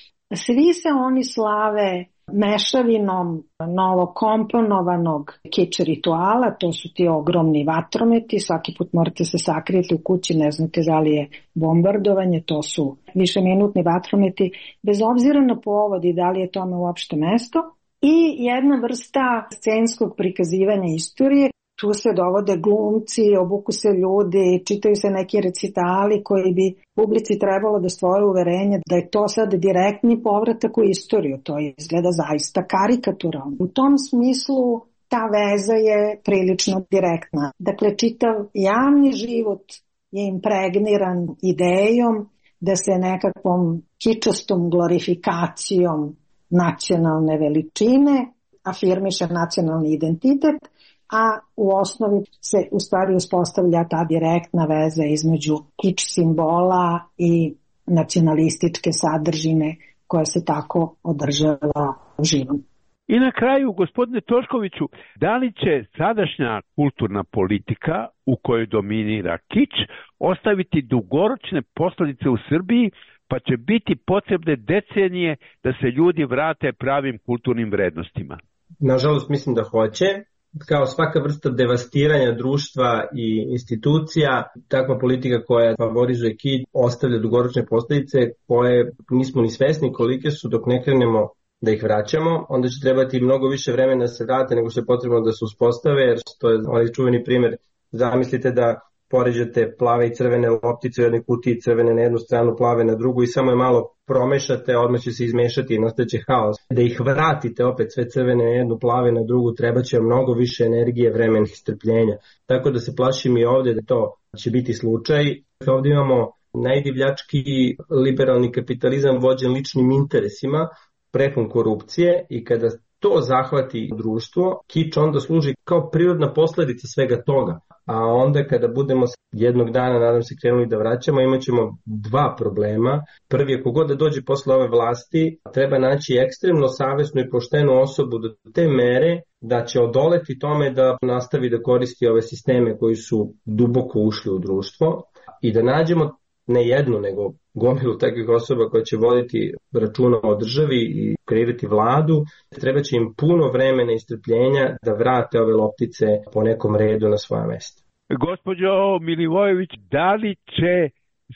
svi se oni slave mešavinom novokomponovanog kič rituala, to su ti ogromni vatrometi, svaki put morate se sakrijeti u kući, ne znate da li je bombardovanje, to su višeminutni vatrometi, bez obzira na povod i da li je tome uopšte mesto, i jedna vrsta scenskog prikazivanja istorije. Tu se dovode glumci, obuku se ljudi, čitaju se neki recitali koji bi publici trebalo da stvore uverenje da je to sad direktni povratak u istoriju. To izgleda zaista karikaturalno. U tom smislu ta veza je prilično direktna. Dakle, čitav javni život je impregniran idejom da se nekakvom kičastom glorifikacijom nacionalne veličine afirmiše nacionalni identitet, a u osnovi se u stvari uspostavlja ta direktna veza između kič simbola i nacionalističke sadržine koja se tako održava živom. I na kraju, gospodine Toškoviću, da li će sadašnja kulturna politika u kojoj dominira kič ostaviti dugoročne posljedice u Srbiji, pa će biti potrebne decenije da se ljudi vrate pravim kulturnim vrednostima? Nažalost, mislim da hoće. Kao svaka vrsta devastiranja društva i institucija, takva politika koja favorizuje kič ostavlja dugoročne posljedice koje nismo ni svesni kolike su dok ne krenemo da ih vraćamo. Onda će trebati mnogo više vremena da se vrate nego što je potrebno da se uspostave, jer to je onaj čuveni primjer. Zamislite da poređate plave i crvene loptice u jednoj kutiji, crvene na jednu stranu, plave na drugu i samo je malo promešate, odmah će se izmešati i nastaće haos. Da ih vratite opet sve crvene na jednu, plave na drugu, treba će mnogo više energije, vremena i strpljenja. Tako da se plašim i ovdje da to će biti slučaj. Ovdje imamo najdivljački liberalni kapitalizam vođen ličnim interesima, prepun korupcije, i kada to zahvati društvo, kič onda služi kao prirodna posljedica svega toga. A onda kada budemo jednog dana, nadam se, krenuli da vraćamo, imat ćemo dva problema. Prvi je, kogod da dođe posle ove vlasti, treba naći ekstremno savesnu i poštenu osobu do te mere da će odoleti tome da nastavi da koristi ove sisteme koji su duboko ušli u društvo, i da nađemo ne jednu, nego gomilu takvih osoba koja će voditi računa o državi i kreirati vladu. Treba će im puno vremena i strpljenja da vrate ove loptice po nekom redu na svoje mjesto. Gospođo Milivojević, da li će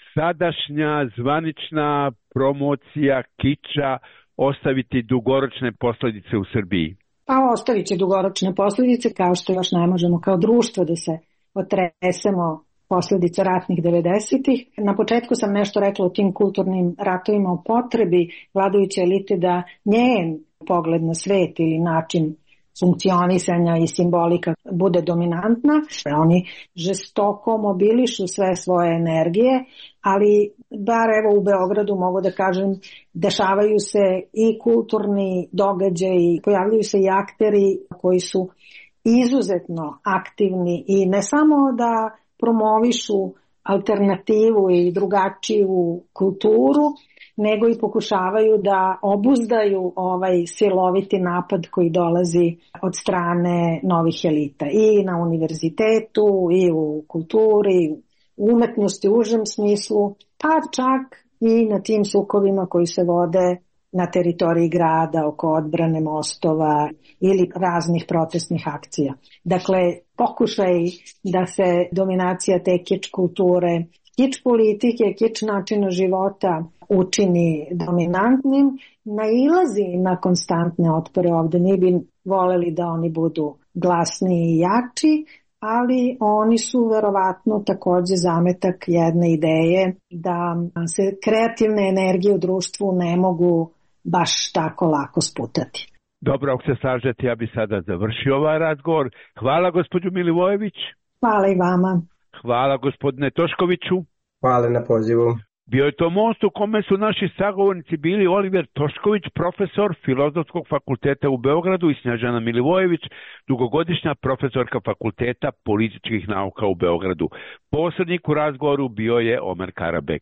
sadašnja zvanična promocija kiča ostaviti dugoročne posljedice u Srbiji? Pa ostavit će dugoročne posljedice, kao što još ne možemo kao društvo da se otresemo posljedice ratnih 90-ih. Na početku sam nešto rekla o tim kulturnim ratovima, o potrebi vladajuće elite da njen pogled na svet ili način funkcionisanja i simbolika bude dominantna. Oni žestoko mobilišu sve svoje energije, ali bar evo u Beogradu mogu da kažem, dešavaju se i kulturni događaji, pojavljaju se i akteri koji su izuzetno aktivni i ne samo da promovišu alternativu i drugačiju kulturu, nego i pokušavaju da obuzdaju ovaj siloviti napad koji dolazi od strane novih elita i na univerzitetu i u kulturi, u umetnosti u užem smislu, pa čak i na tim sukovima koji se vode na teritoriji grada, oko odbrane mostova ili raznih protestnih akcija. Dakle, pokušaj da se dominacija te kič kulture, kič politike, kič načina života učini dominantnim, nailazi na konstantne otpore ovdje. Mi bi voleli da oni budu glasniji i jači, ali oni su verovatno također zametak jedne ideje da se kreativne energije u društvu ne mogu baš tako lako sputati. Dobro, ako se slažete, ja bi sada završio ovaj razgovor. Hvala gospođu Milivojević. Hvala i vama. Hvala gospodine Toškoviću. Hvala na pozivu. Bio je to most u kome su naši sagovornici bili Oliver Tošković, profesor Filozofskog fakulteta u Beogradu, i Snježana Milivojević, dugogodišnja profesorka Fakulteta političkih nauka u Beogradu. Posrednik u razgovoru bio je Omer Karabek.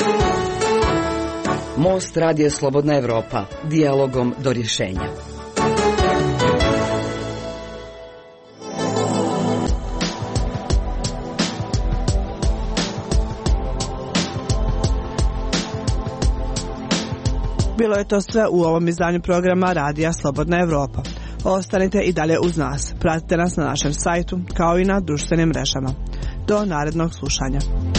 Most Radija Slobodna Evropa, dijalogom do rješenja. Bilo je to sve u ovom izdanju programa Radija Slobodna Evropa. Ostanite i dalje uz nas. Pratite nas na našem sajtu kao i na društvenim mrežama. Do narednog slušanja.